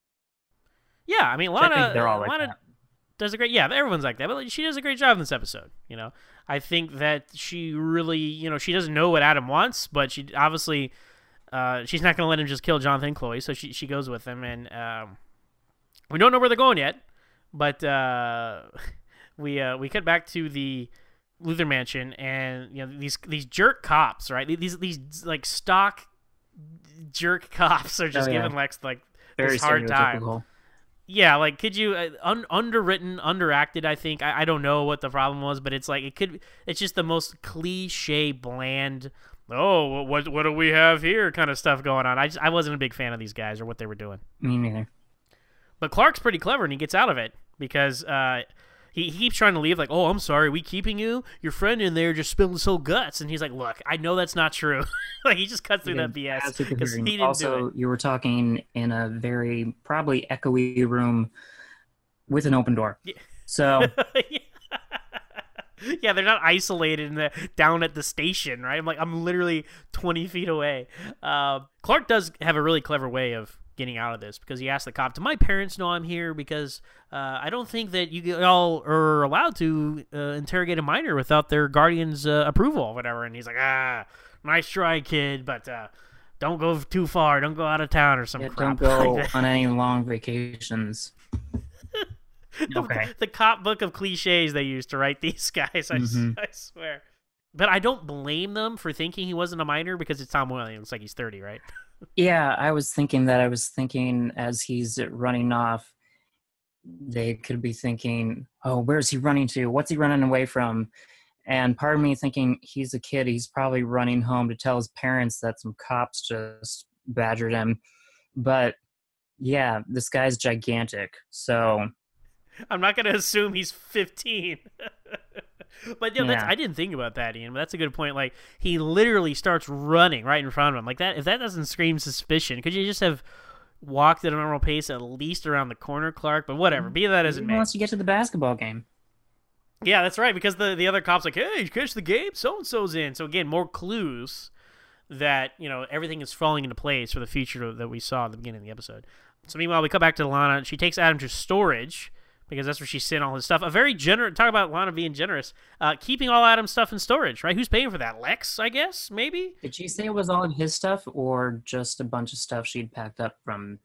Yeah, I mean, Which I Lana, think they're all like Lana that. does a great, yeah, everyone's like that, but she does a great job in this episode, you know? I think that she really, you know, she doesn't know what Adam wants, but she obviously, uh, she's not going to let him just kill Jonathan and Chloe, so she, she goes with him, and um, we don't know where they're going yet, but uh, we uh, we cut back to the Luther mansion, and, you know, these these jerk cops, right? These, these like, stock jerk cops are just Oh, yeah. giving Lex, like, Very this hard time. stereotypical. Yeah, like, could you uh, un- underwritten, underacted? I think I-, I don't know what the problem was, but it's like it could. It's just the most cliche, bland. Oh, what what do we have here? Kind of stuff going on. I just I wasn't a big fan of these guys or what they were doing. Me neither. But Clark's pretty clever, and he gets out of it because uh, he, he keeps trying to leave. Like, oh, I'm sorry, we keeping you? Your friend in there just spilled his whole guts, and he's like, look, I know that's not true. Like, he just cuts through that B S That's super because he confusing. didn't Also, do it. you were talking in a very probably echoey room with an open door. Yeah. So yeah. Yeah, they're not isolated in the, down at the station, right? I'm like, I'm literally twenty feet away. Uh, Clark does have a really clever way of getting out of this because he asks the cop, do my parents know I'm here? Because uh, I don't think that you all are allowed to uh, interrogate a minor without their guardian's uh, approval or whatever. And he's like, ah, nice try, kid, but uh, don't go too far. Don't go out of town or some yeah, crap. don't go like that. on any long vacations. the, Okay. the cop book of cliches they used to write these guys, I, s- Mhm. I swear. But I don't blame them for thinking he wasn't a minor because it's Tom Williams. It's like he's thirty, right? Yeah, I was thinking that. I was thinking as he's running off, they could be thinking, oh, where's he running to? What's he running away from? And part of me thinking he's a kid. He's probably running home to tell his parents that some cops just badgered him. But yeah, this guy's gigantic. So I'm not going to assume he's fifteen. But you know, that's, Yeah. I didn't think about that, Ian. But that's a good point. Like, he literally starts running right in front of him. Like that. If that doesn't scream suspicion, could you just have walked at a normal pace at least around the corner, Clark? But whatever. Be that as he it may. wants to get to the basketball game. Yeah, that's right. Because the the other cop's like, hey, you catch the game? So and so's in. So again, more clues that, you know, everything is falling into place for the future that we saw at the beginning of the episode. So meanwhile, we come back to Lana. She takes Adam to storage because that's where she's sent all his stuff. A very generous, talk about Lana being generous, uh, keeping all Adam's stuff in storage, right? Who's paying for that? Lex, I guess, maybe? Did she say it was all of his stuff or just a bunch of stuff she'd packed up from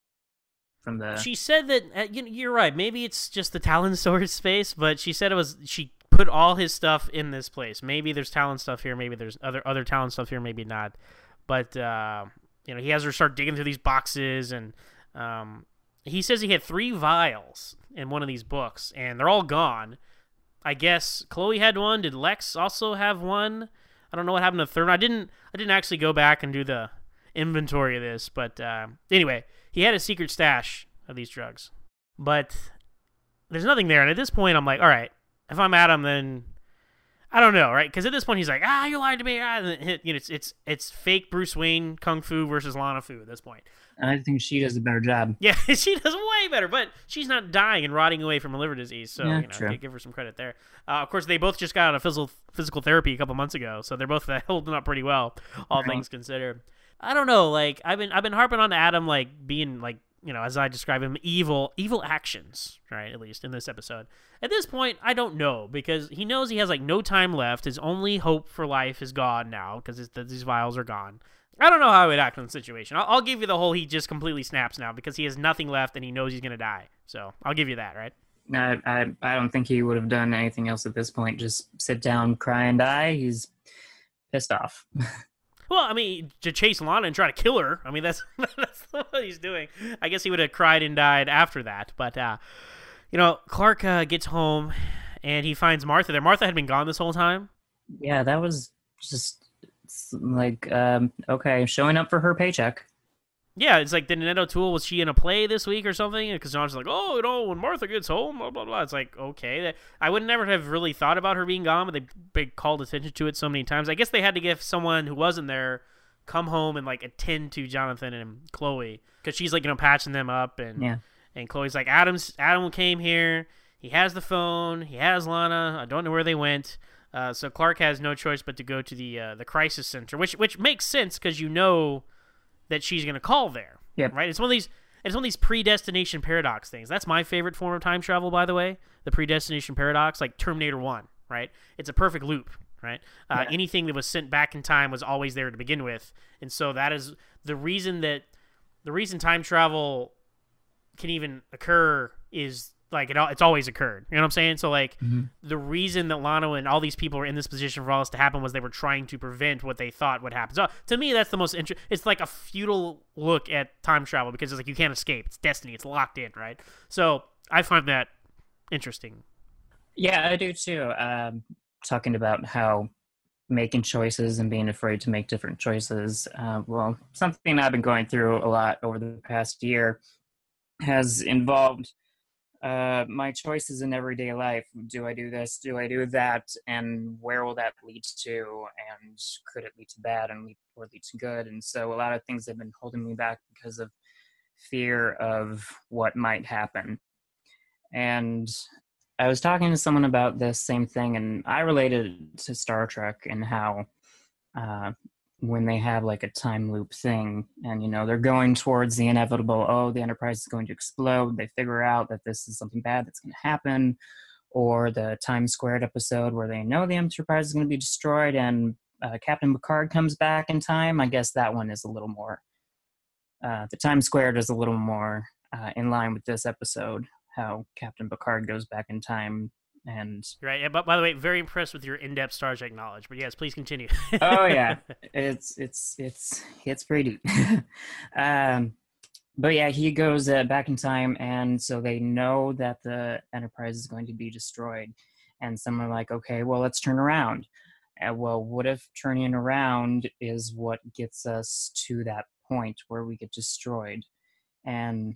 from the She said that, uh, you know, you're right, maybe it's just the Talon storage space, but she said it was, she put all his stuff in this place. Maybe there's Talon stuff here, maybe there's other other Talon stuff here, maybe not. But, uh, you know, he has her start digging through these boxes, and um, he says he had three vials in one of these books, and they're all gone. I guess Chloe had one. Did Lex also have one? I don't know what happened to the third one. I didn't, I didn't actually go back and do the inventory of this, but uh, anyway, he had a secret stash of these drugs. But there's nothing there, and at this point, I'm like, all right, if I'm Adam, then I don't know, right? Because at this point, he's like, ah, you lied to me. Ah, and it, you know, it's it's it's fake Bruce Wayne Kung Fu versus Lana Fu at this point. I think she does a better job. Yeah, she does way better, but she's not dying and rotting away from a liver disease, so Yeah, you know, true. give her some credit there. Uh, of course, they both just got out of physical physical therapy a couple months ago, so they're both uh, holding up pretty well, all Right. things considered. I don't know, like I've been I've been harping on Adam, like being like, you know, as I describe him, evil evil actions, right? At least in this episode. At this point, I don't know because he knows he has like no time left. His only hope for life is gone now because these vials are gone. I don't know how I would act in the situation. I'll, I'll give you the whole he just completely snaps now because he has nothing left and he knows he's going to die. So I'll give you that, right? I, I I don't think he would have done anything else at this point. Just sit down, cry, and die. He's pissed off. Well, I mean, to chase Lana and try to kill her. I mean, that's that's what he's doing. I guess he would have cried and died after that. But, uh, you know, Clark uh, gets home and he finds Martha there. Martha had been gone this whole time. Yeah, that was just it's like um, okay, showing up for her paycheck. Yeah, it's like, did Annette O'Toole, was she in a play this week or something? Because John's like, oh, you know, when Martha gets home, blah, blah, blah. It's like, okay. I would never have really thought about her being gone, but they, they called attention to it so many times. I guess they had to give someone who wasn't there come home and like attend to Jonathan and Chloe because she's like you know patching them up and Yeah. and Chloe's like Adam's Adam came here. He has the phone. He has Lana. I don't know where they went. Uh, so Clark has no choice but to go to the uh, the crisis center, which which makes sense because you know that she's going to call there. Yep. Right. It's one of these. It's one of these predestination paradox things. That's my favorite form of time travel, by the way. The predestination paradox, like Terminator One. Right. It's a perfect loop. Right. Uh, Yeah. Anything that was sent back in time was always there to begin with, and so that is the reason that the reason time travel can even occur is like it, it's always occurred. You know what I'm saying? So like Mm-hmm. the reason that Lana and all these people are in this position for all this to happen was they were trying to prevent what they thought would happen. So to me, that's the most interesting. It's like a futile look at time travel because it's like you can't escape. It's destiny. It's locked in, right? So I find that interesting. Yeah, I do too. Um, talking about how making choices and being afraid to make different choices. Uh, well, something I've been going through a lot over the past year has involved uh, my choices in everyday life. Do I do this? Do I do that? And where will that lead to? And could it lead to bad and lead, or lead to good? And so a lot of things have been holding me back because of fear of what might happen. And I was talking to someone about this same thing, and I related to Star Trek and how uh, when they have like a time loop thing and, you know, they're going towards the inevitable, oh, the Enterprise is going to explode. They figure out that this is something bad that's going to happen. Or the Time Squared episode where they know the Enterprise is going to be destroyed and uh, Captain Picard comes back in time. I guess that one is a little more, uh, the Time Squared is a little more uh, in line with this episode, how Captain Picard goes back in time. And Right. Yeah, but by the way, very impressed with your in-depth Star Trek knowledge. But yes, please continue. oh yeah, it's it's it's it's pretty deep. um, but yeah, he goes uh, back in time, and so they know that the Enterprise is going to be destroyed, and some are like, okay, well, let's turn around. Uh, well, what if turning around is what gets us to that point where we get destroyed? And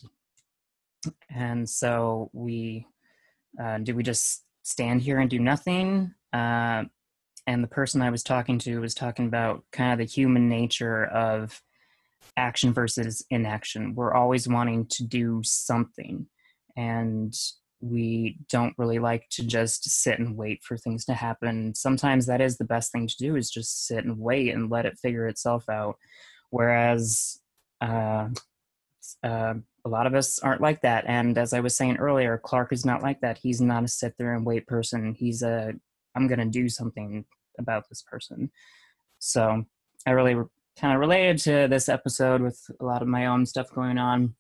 and so we uh, do we just stand here and do nothing? Uh, and the person I was talking to was talking about kind of the human nature of action versus inaction. We're always wanting to do something, and we don't really like to just sit and wait for things to happen. Sometimes that is the best thing to do, is just sit and wait and let it figure itself out. Whereas uh, uh, a lot of us aren't like that. And as I was saying earlier, Clark is not like that. He's not a sit there and wait person. He's a, I'm going to do something about this person. So I really re- kind of related to this episode with a lot of my own stuff going on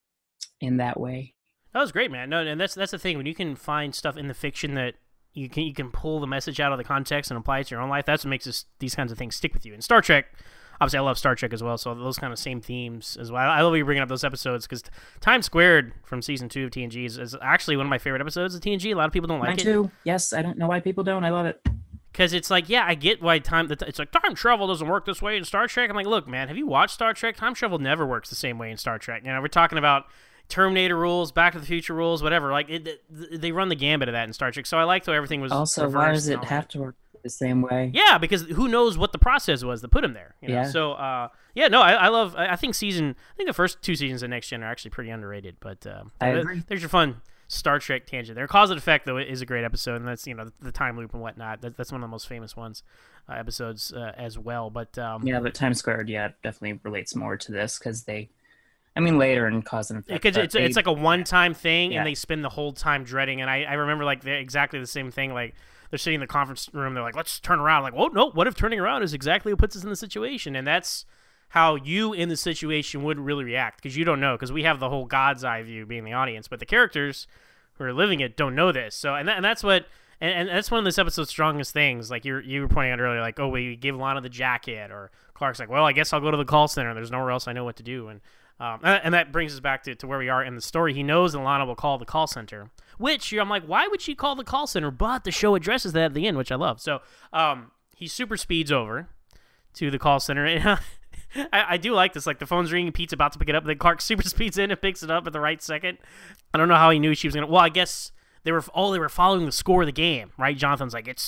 in that way. That was great, man. No, and that's that's the thing. When you can find stuff in the fiction that you can you can pull the message out of the context and apply it to your own life, that's what makes this, these kinds of things stick with you. And Star Trek, obviously, I love Star Trek as well, so those kind of same themes as well. I love you bringing up those episodes because Time Squared from season two of T N G is, is actually one of my favorite episodes of T N G. A lot of people don't like Mine it. too. Yes, I don't know why people don't. I love it. Because it's like, yeah, I get why time... It's like, time travel doesn't work this way in Star Trek. I'm like, look, man, have you watched Star Trek? Time travel never works the same way in Star Trek. You know, we're talking about Terminator rules, Back to the Future rules, whatever. Like, it, it, they run the gambit of that in Star Trek. So I liked how everything was Also, why reversed does and it all have that. to work the same way? Yeah, because who knows what the process was that put him there. You know? Yeah. So, uh, yeah, no, I, I love... I I think season... I think the first two seasons of Next Gen are actually pretty underrated. But uh, I th- agree. there's your fun Star Trek tangent there. Cause and Effect, though, is a great episode, and that's, you know, the time loop and whatnot. That, that's one of the most famous ones, uh, episodes uh, as well. But um, Yeah, but Time Squared, yeah, definitely relates more to this because they, I mean, later in Cause and Effect. because but it's, they- it's like a one-time thing, Yeah. and they spend the whole time dreading. And I, I remember like they're exactly the same thing. Like they're sitting in the conference room, they're like, "Let's turn around." Like, "Well, no. What if turning around is exactly what puts us in the situation?" And that's how you in the situation would really react, because you don't know, because we have the whole God's eye view being the audience, but the characters who are living it don't know this. So, and that, and that's what, and, and that's one of this episode's strongest things. Like you you were pointing out earlier, like, oh, we give Lana the jacket, or Clark's like, well, I guess I'll go to the call center. There's nowhere else I know what to do, and um, and that brings us back to, to where we are in the story. He knows that Lana will call the call center, which I'm like, why would she call the call center? But the show addresses that at the end, which I love. So um, he super speeds over to the call center. And I, I do like this. Like, the phone's ringing, Pete's about to pick it up, then Clark super speeds in and picks it up at the right second. I don't know how he knew she was gonna. Well, I guess they were. Oh, they were following the score of the game, right? Jonathan's like, it's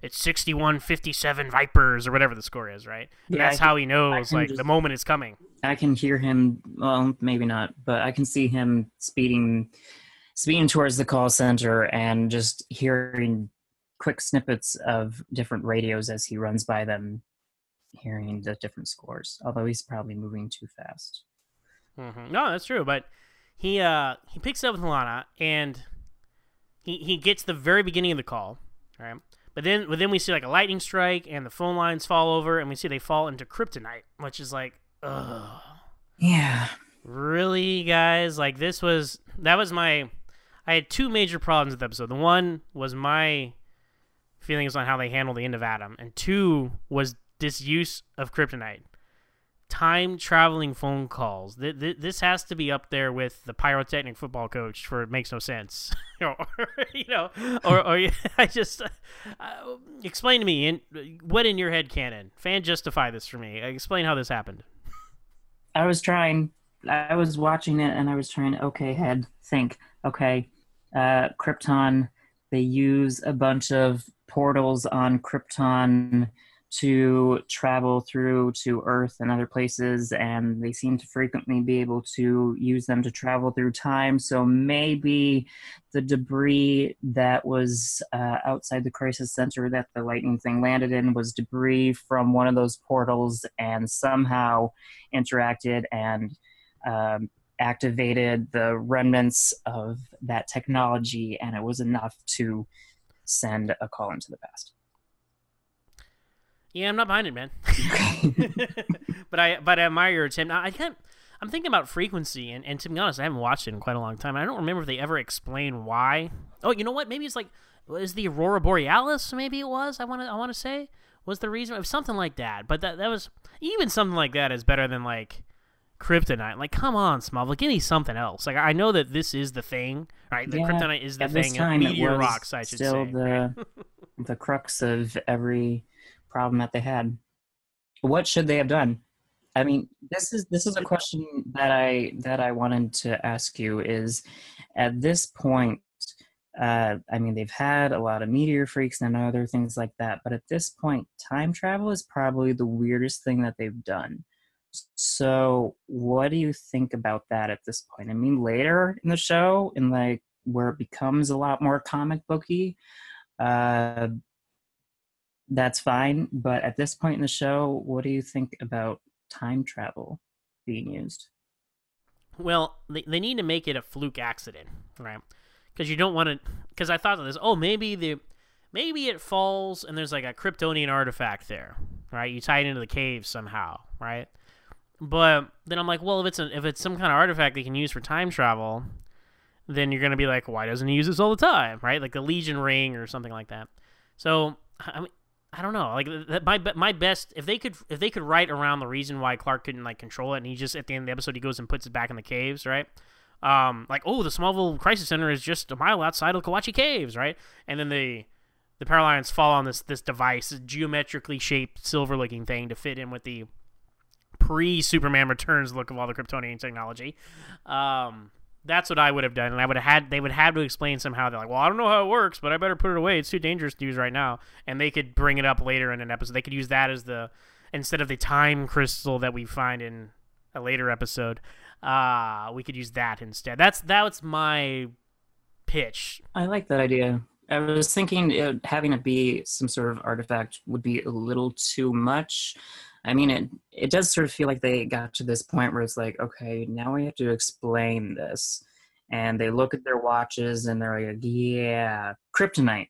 it's sixty-one fifty-seven Vipers or whatever the score is, right? And Yeah, that's I how can- he knows I can like just- the moment is coming. I can hear him. Well, maybe not, but I can see him speeding, speeding towards the call center and just hearing quick snippets of different radios as he runs by them, hearing the different scores. Although he's probably moving too fast. Mm-hmm. No, that's true. But he uh he picks up with Lana and he he gets the very beginning of the call, right? But then but then we see like a lightning strike and the phone lines fall over and we see they fall into kryptonite, which is like, ugh. Yeah. Really, guys? Like this was that was my I had two major problems with the episode. The one was my feelings on how they handled the end of Adam, and two was this use of kryptonite. Time traveling phone calls. Th- th- this has to be up there with the pyrotechnic football coach for it makes no sense. or, you know, or, or I just uh, explain to me in what in your head canon. Fan justify this for me. Explain how this happened. I was trying. I was watching it and I was trying to, okay, head, think, okay, uh, Krypton, they use a bunch of portals on Krypton to travel through to Earth and other places, and they seem to frequently be able to use them to travel through time. So maybe the debris that was uh, outside the crisis center that the lightning thing landed in was debris from one of those portals and somehow interacted and um, activated the remnants of that technology, and it was enough to send a call into the past. Yeah, I'm not behind it, man. but I but I admire your attempt. I can't. I'm thinking about frequency, and, and to be honest, I haven't watched it in quite a long time. I don't remember if they ever explain why. Oh, you know what? Maybe it's like was the Aurora Borealis? Maybe it was. I want to. I want to say was the reason. It was something like that. But that that was even something like that is better than like kryptonite. Like, come on, Smallville, give me something else. Like, I know that this is the thing, right? The Yeah, kryptonite is the at this thing. time, it Meteor was rocks, I should still say. the the crux of every problem that they had. What should they have done? I mean, this is this is a question that I that I wanted to ask you. Is at this point, uh, I mean, they've had a lot of meteor freaks and other things like that, but at this point, time travel is probably the weirdest thing that they've done. So, what do you think about that at this point? I mean, later in the show, in like where it becomes a lot more comic booky, uh, that's fine. But at this point in the show, what do you think about time travel being used? Well, they, they need to make it a fluke accident, right? Because you don't want to. Because I thought of this. Oh, maybe the maybe it falls and there's like a Kryptonian artifact there, right? You tie it into the cave somehow, right? But then I'm like, well, if it's a, if it's some kind of artifact they can use for time travel, then you're gonna be like, why doesn't he use this all the time, right? Like the Legion ring or something like that. So I mean, I don't know. Like that, my my best if they could if they could write around the reason why Clark couldn't like control it, and he just at the end of the episode he goes and puts it back in the caves, right? Um, like oh, the Smallville Crisis Center is just a mile outside of the Kawachi Caves, right? And then the the Paralions fall on this this device, this geometrically shaped silver looking thing to fit in with the pre-Superman Returns look of all the Kryptonian technology. Um, that's what I would have done, and I would have had they would have to explain somehow. They're like, well, I don't know how it works, but I better put it away. It's too dangerous to use right now. And they could bring it up later in an episode. They could use that as the instead of the time crystal that we find in a later episode. Uh, we could use that instead. That's that's my pitch. I like that idea. I was thinking it, having it be some sort of artifact would be a little too much. I mean, it it does sort of feel like they got to this point where it's like, okay, now we have to explain this. And they look at their watches and they're like, yeah, kryptonite.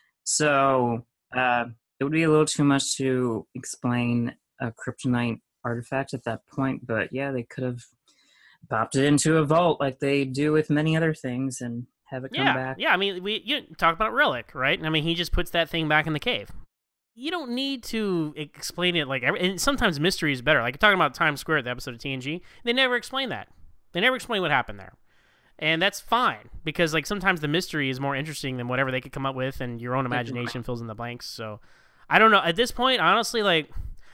So uh, it would be a little too much to explain a kryptonite artifact at that point. But yeah, they could have popped it into a vault like they do with many other things and have it come Yeah, back. yeah. I mean, we you talk about Relic, right? I mean, he just puts that thing back in the cave. You don't need to explain it like every, and sometimes mystery is better. Like talking about Times Square, the episode of T N G, they never explain that. They never explain what happened there, and that's fine because like sometimes the mystery is more interesting than whatever they could come up with, and your own imagination fills in the blanks. So I don't know at this point, honestly, like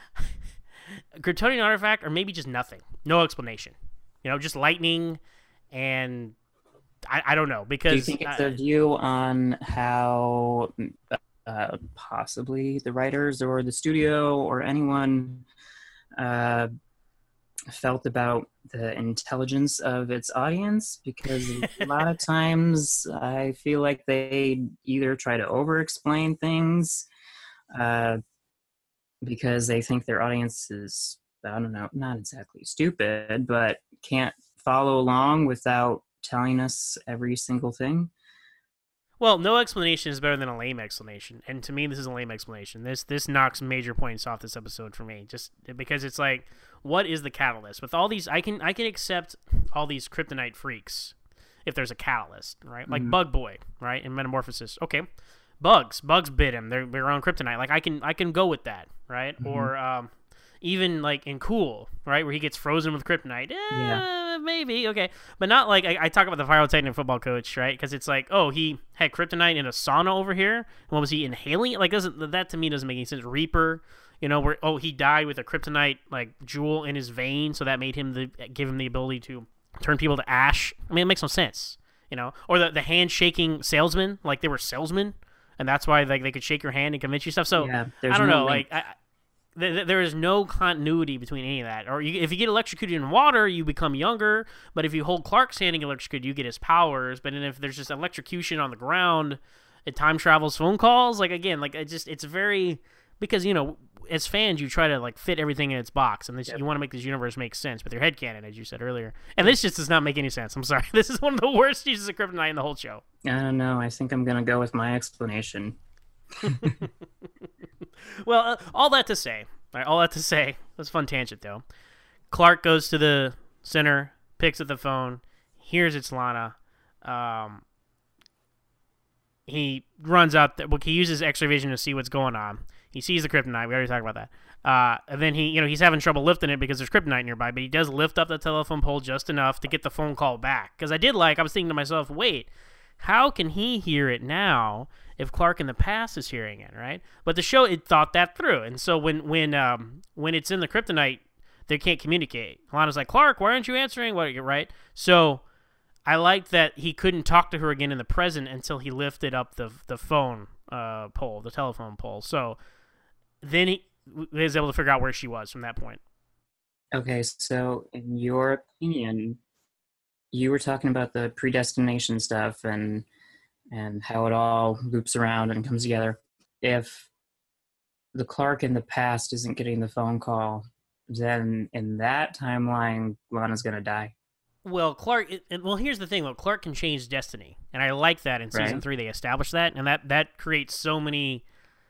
Kryptonian artifact or maybe just nothing, no explanation. You know, just lightning, and I, I don't know because Do you think it's I, a view on how uh, possibly the writers or the studio or anyone uh, felt about the intelligence of its audience, because a lot of times I feel like they either try to over-explain things uh, because they think their audience is, I don't know, not exactly stupid, but can't follow along without telling us every single thing. Well, no explanation is better than a lame explanation, and to me, this is a lame explanation. This this knocks major points off this episode for me, just because it's like, what is the catalyst? With all these, I can I can accept all these kryptonite freaks if there's a catalyst, right? Like mm-hmm. Bug Boy, right? In Metamorphosis, okay, bugs, bugs bit him. They're they're on kryptonite. Like I can I can go with that, right? Mm-hmm. Or um, even like in Cool, right, where he gets frozen with kryptonite. Eh, yeah. Maybe, okay. But not like, I, I talk about the pyrotechnic football coach, right? Because it's like, oh, he had kryptonite in a sauna over here. What was he inhaling? Like, doesn't that to me doesn't make any sense. Reaper, you know, where, oh, he died with a kryptonite, like, jewel in his vein, so that made him, the give him the ability to turn people to ash. I mean, it makes no sense, you know? Or the, the hand-shaking salesman, like they were salesmen, and that's why like they could shake your hand and convince you stuff. So, yeah, I don't no know, link. like... I, there is no continuity between any of that. Or you, if you get electrocuted in water, you become younger. But if you hold Clark's hand and get electrocuted, you get his powers. But then if there's just electrocution on the ground, it time travels phone calls. Like, again, like, it just, it's very, because, you know, as fans, you try to, like, fit everything in its box. And this, yep. you want to make this universe make sense with your headcanon, as you said earlier. And this just does not make any sense. I'm sorry. This is one of the worst uses of kryptonite in the whole show. I don't know. I think I'm going to go with my explanation. Well, uh, all that to say, all, right, all that to say, that's a fun tangent, though. Clark goes to the center, picks up the phone, hears it's Lana. Um, he runs out there. Well, he uses X-ray vision to see what's going on. He sees the kryptonite. We already talked about that. Uh, and then he, you know, he's having trouble lifting it because there's kryptonite nearby, but he does lift up the telephone pole just enough to get the phone call back. Because I did like, I was thinking to myself, wait, how can he hear it now if Clark in the past is hearing it, right? But the show, it thought that through. And so when when um, when it's in the kryptonite, they can't communicate. Lana's like, Clark, why aren't you answering? What, right? So I liked that he couldn't talk to her again in the present until he lifted up the the phone uh, pole, the telephone pole. So then he was able to figure out where she was from that point. Okay, so in your opinion, you were talking about the predestination stuff and and how it all loops around and comes together. If the Clark in the past isn't getting the phone call, then in that timeline, Lana's going to die. Well, Clark, it, well, here's the thing, though. Clark can change destiny, and I like that in season right. three. They established that, and that, that creates so many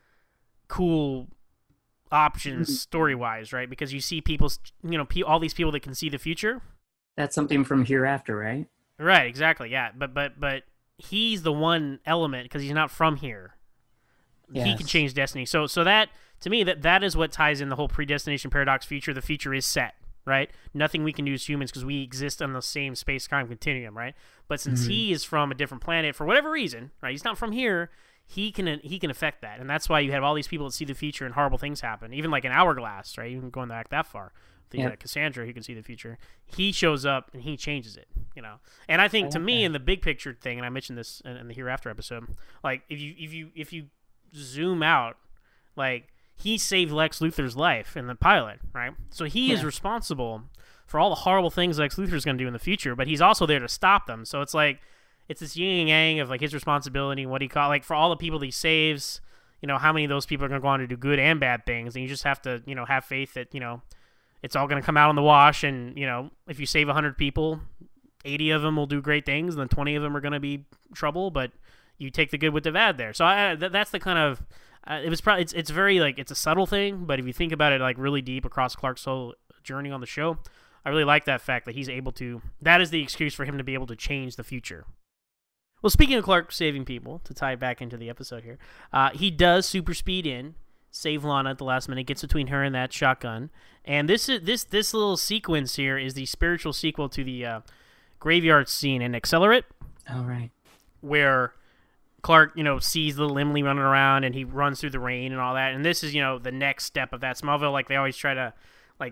cool options story-wise, right? Because you see people, you know, all these people that can see the future. That's something from Hereafter, right? Right, exactly, yeah. But but but he's the one element because he's not from here. Yes. He can change destiny. So so that to me that that is what ties in the whole predestination paradox future. The future is set, right? Nothing we can do as humans because we exist on the same space-time continuum, right? But since mm-hmm. he is from a different planet for whatever reason, right? He's not from here. He can he can affect that, and that's why you have all these people that see the future and horrible things happen. Even like an Hourglass, right? Even going back that far. The yep. uh, Cassandra, who can see the future, he shows up and he changes it, you know. And I think, to me, in the big picture thing, and I mentioned this in, in the Hereafter episode, like if you if you if you zoom out, like he saved Lex Luthor's life in the pilot, right? So he yeah. is responsible for all the horrible things Lex Luthor's going to do in the future, but he's also there to stop them. So it's like it's this yin and yang of like his responsibility, what he call like for all the people that he saves, you know, how many of those people are going to go on to do good and bad things, and you just have to, you know, have faith that, you know, it's all going to come out in the wash, and, you know, if you save one hundred people, eighty of them will do great things, and then twenty of them are going to be trouble, but you take the good with the bad there. So I, th- that's the kind of, uh, it was probably, it's, it's very, like, it's a subtle thing, but if you think about it, like, really deep across Clark's whole journey on the show, I really like that fact that he's able to, that is the excuse for him to be able to change the future. Well, speaking of Clark saving people, to tie it back into the episode here, uh, he does super speed in, save Lana at the last minute, gets between her and that shotgun, and this is this this little sequence here is the spiritual sequel to the uh, graveyard scene in Accelerate. Oh, right. Where Clark, you know, sees little Emily running around, and he runs through the rain and all that, and this is, you know, the next step of that. Smallville, like, they always try to, like,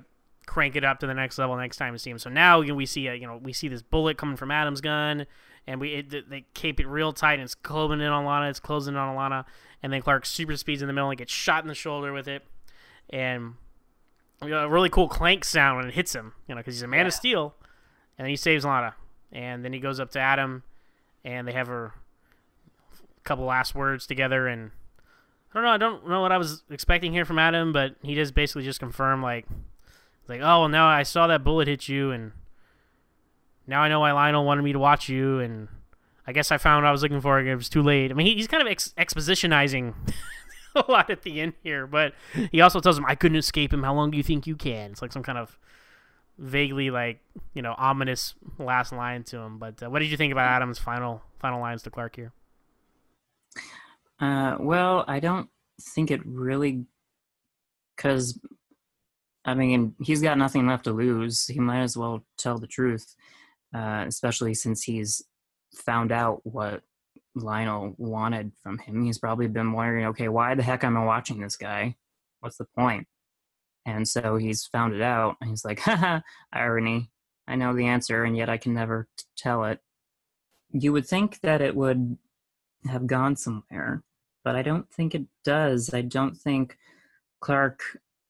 crank it up to the next level next time we see him. So now you know, we see a, you know we see this bullet coming from Adam's gun, and we it, they cape it real tight, and it's closing in on Lana. It's closing in on Lana, and then Clark super speeds in the middle and gets shot in the shoulder with it, and you know, a really cool clank sound when it hits him. You know, because he's a man yeah. of steel, and then he saves Lana, and then he goes up to Adam, and they have a couple last words together, and I don't know. I don't know what I was expecting here from Adam, but he does basically just confirm like. Like, oh, well, now I saw that bullet hit you, and now I know why Lionel wanted me to watch you, and I guess I found what I was looking for, and it was too late. I mean, he, he's kind of ex- expositionizing a lot at the end here, but he also tells him, I couldn't escape him. How long do you think you can? It's like some kind of vaguely, like, you know, ominous last line to him. But uh, what did you think about Adam's final final lines to Clark here? Uh, well, I don't think it really, because... I mean, he's got nothing left to lose. He might as well tell the truth, uh, especially since he's found out what Lionel wanted from him. He's probably been wondering, okay, why the heck am I watching this guy? What's the point? And so he's found it out, and he's like, haha, irony. I know the answer, and yet I can never t- tell it. You would think that it would have gone somewhere, but I don't think it does. I don't think Clark...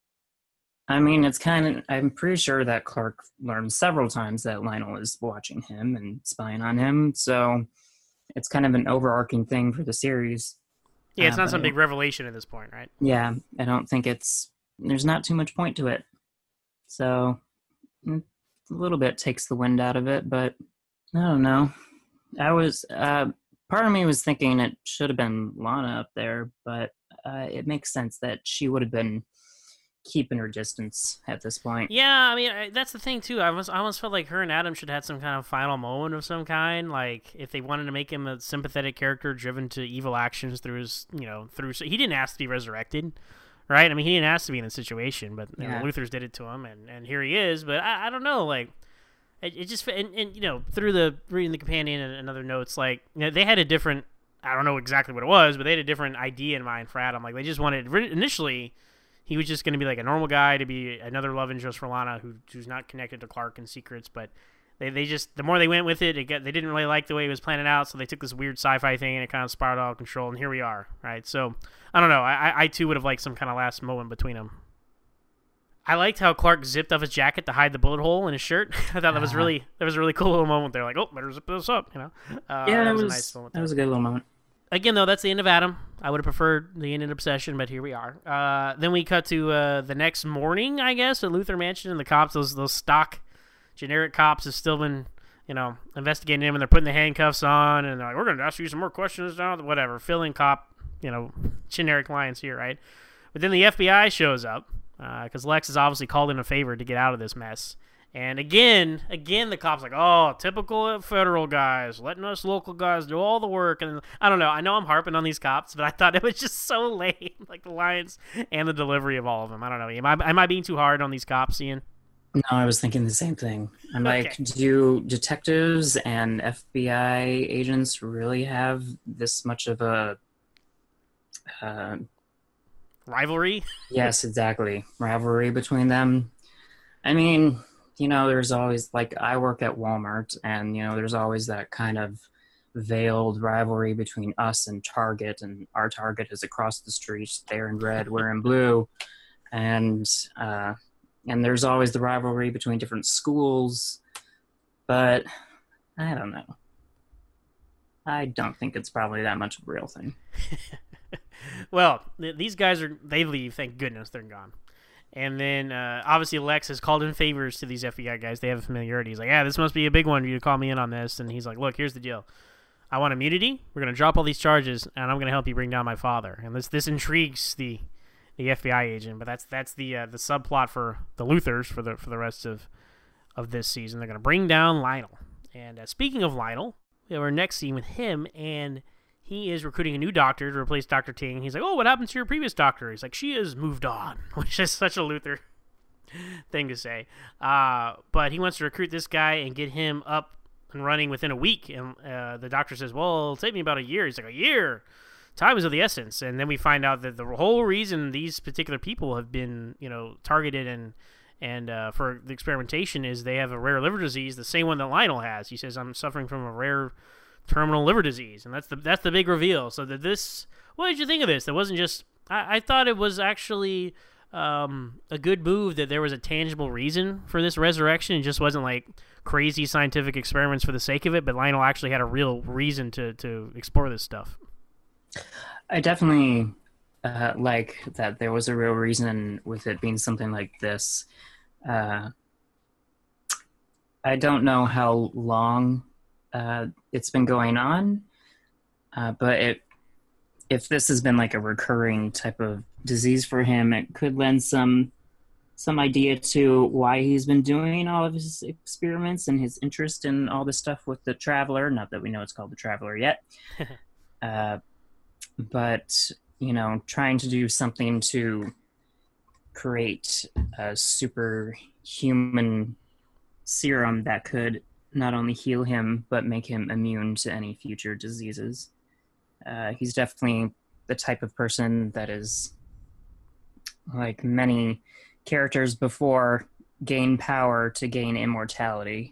I mean, it's kind of, I'm pretty sure that Clark learned several times that Lionel is watching him and spying on him, so it's kind of an overarching thing for the series. Yeah, it's uh, not some big revelation at this point, right? Yeah, I don't think it's, there's not too much point to it. So, a little bit takes the wind out of it, but I don't know. I was, uh, part of me was thinking it should have been Lana up there, but uh, it makes sense that she would have been keeping her distance at this point. Yeah, I mean, I, that's the thing, too. I almost, I almost felt like her and Adam should have had some kind of final moment of some kind. Like, if they wanted to make him a sympathetic character driven to evil actions through his, you know, through... So he didn't ask to be resurrected, right? I mean, he didn't ask to be in the situation, but you yeah. know, Luthor's did it to him, and, and here he is. But I, I don't know, like... It, it just... And, and, you know, through the... Reading the companion and, and other notes, like, you know, they had a different... I don't know exactly what it was, but they had a different idea in mind for Adam. Like, they just wanted... Initially... He was just going to be like a normal guy, to be another love interest for Lana, who, who's not connected to Clark in secrets. But they, they just, the more they went with it, it got, they didn't really like the way it was planning out, so they took this weird sci-fi thing and it kind of spiraled out of control, and here we are, right? So, I don't know. I, I too would have liked some kind of last moment between them. I liked how Clark zipped off his jacket to hide the bullet hole in his shirt. I thought that was really, that was a really cool little moment there. Like, oh, better zip this up, you know? Uh, yeah, that was, was a nice moment. That was a good little moment. Again, though, that's the end of Adam. I would have preferred the end of Obsession, but here we are. Uh, then we cut to uh, the next morning, I guess, at Luthor Mansion, and the cops, those those stock generic cops, have still been, you know, investigating him, and they're putting the handcuffs on, and they're like, we're going to ask you some more questions now, whatever, filling cop, you know, generic lines here, right? But then the F B I shows up, because uh, Lex has obviously called in a favor to get out of this mess. And again, again, the cop's like, oh, typical federal guys, letting us local guys do all the work. And I don't know. I know I'm harping on these cops, but I thought it was just so lame, like the lines and the delivery of all of them. I don't know. Am I, am I being too hard on these cops, Ian? No, I was thinking the same thing. I'm Okay. like, do detectives and F B I agents really have this much of a... Uh, Rivalry? yes, exactly. Rivalry between them. I mean... You know, there's always, like, I work at Walmart, and, you know, there's always that kind of veiled rivalry between us and Target, and our Target is across the street. They're in red, we're in blue. And, uh, and there's always the rivalry between different schools. But, I don't know. I don't think it's probably that much of a real thing. Well, th- these guys are, they leave, thank goodness they're gone. And then, uh, obviously, Lex has called in favors to these F B I guys. They have familiarity. He's like, yeah, this must be a big one for you to call me in on this. And he's like, look, here's the deal. I want immunity. We're going to drop all these charges, and I'm going to help you bring down my father. And this this intrigues the the F B I agent. But that's that's the uh, the subplot for the Luthors for the for the rest of, of this season. They're going to bring down Lionel. And uh, speaking of Lionel, we have our next scene with him, and he is recruiting a new doctor to replace Doctor Ting. He's like, oh, what happened to your previous doctor? He's like, she has moved on, which is such a Luthor thing to say. Uh, but he wants to recruit this guy and get him up and running within a week. And uh, the doctor says, well, it'll take me about a year. He's like, a year? Time is of the essence. And then we find out that the whole reason these particular people have been, you know, targeted and and uh, for the experimentation is they have a rare liver disease, the same one that Lionel has. He says, I'm suffering from a rare terminal liver disease, and that's the that's the big reveal. So that this, what did you think of this? That wasn't just, I, I thought it was actually um, a good move that there was a tangible reason for this resurrection. It just wasn't like crazy scientific experiments for the sake of it, but Lionel actually had a real reason to, to explore this stuff. I definitely uh, like that there was a real reason with it being something like this. Uh, I don't know how long uh, it's been going on, uh, but it, if this has been like a recurring type of disease for him, it could lend some some idea to why he's been doing all of his experiments and his interest in all this stuff with the Traveler. Not that we know it's called the Traveler yet. uh, but, you know, trying to do something to create a superhuman serum that could not only heal him, but make him immune to any future diseases. Uh, he's definitely the type of person that is, like many characters before, gain power to gain immortality.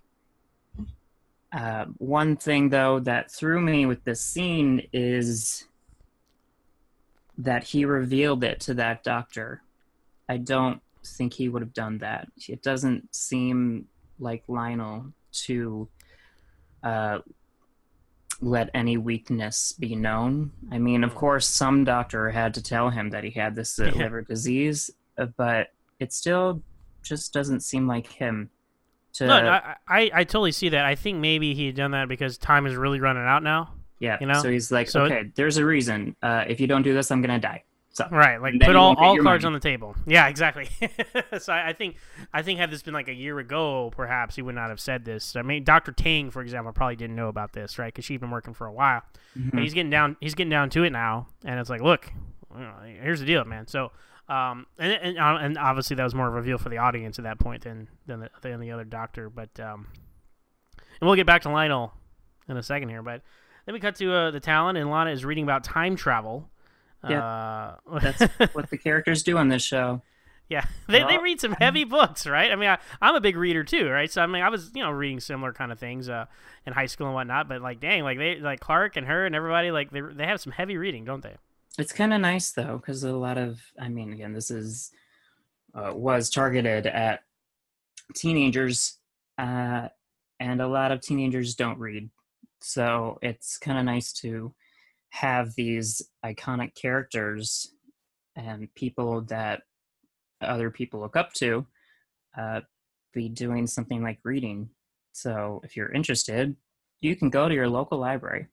Uh, one thing, though, that threw me with this scene is that he revealed it to that doctor. I don't think he would have done that. It doesn't seem like Lionel to uh, let any weakness be known. I mean, of course, some doctor had to tell him that he had this uh, Yeah. liver disease, uh, but it still just doesn't seem like him. To, No, no I, I, I totally see that. I think maybe he had done that because time is really running out now. yeah, you know? so he's like, So it- okay, there's a reason. Uh, if you don't do this, I'm going to die. So, Right, like and then put you all, won't get all your cards money. on the table. Yeah, exactly. So I, I think I think had this been like a year ago, perhaps he would not have said this. I mean, Doctor Tang, for example, probably didn't know about this, right? Because she'd been working for a while. Mhm. But he's getting down. He's getting down to it now, and it's like, look, you know, here's the deal, man. So, um, and and, and obviously that was more of a reveal for the audience at that point than than the, than the other doctor. But um, and we'll get back to Lionel in a second here. But then we cut to uh, the Talon, and Lana is reading about time travel. Yeah, uh, that's what the characters do on this show. Yeah, they they Well, read some heavy books, right? I mean, I, I'm a big reader too, right? So I mean, I was you know reading similar kind of things uh, in high school and whatnot. But like, dang, like they like Clark and her and everybody, like they they have some heavy reading, don't they? It's kind of nice though, because a lot of, I mean, again, this is uh, was targeted at teenagers, uh, and a lot of teenagers don't read, so it's kind of nice to have these iconic characters and people that other people look up to uh, be doing something like reading. So if you're interested, you can go to your local library.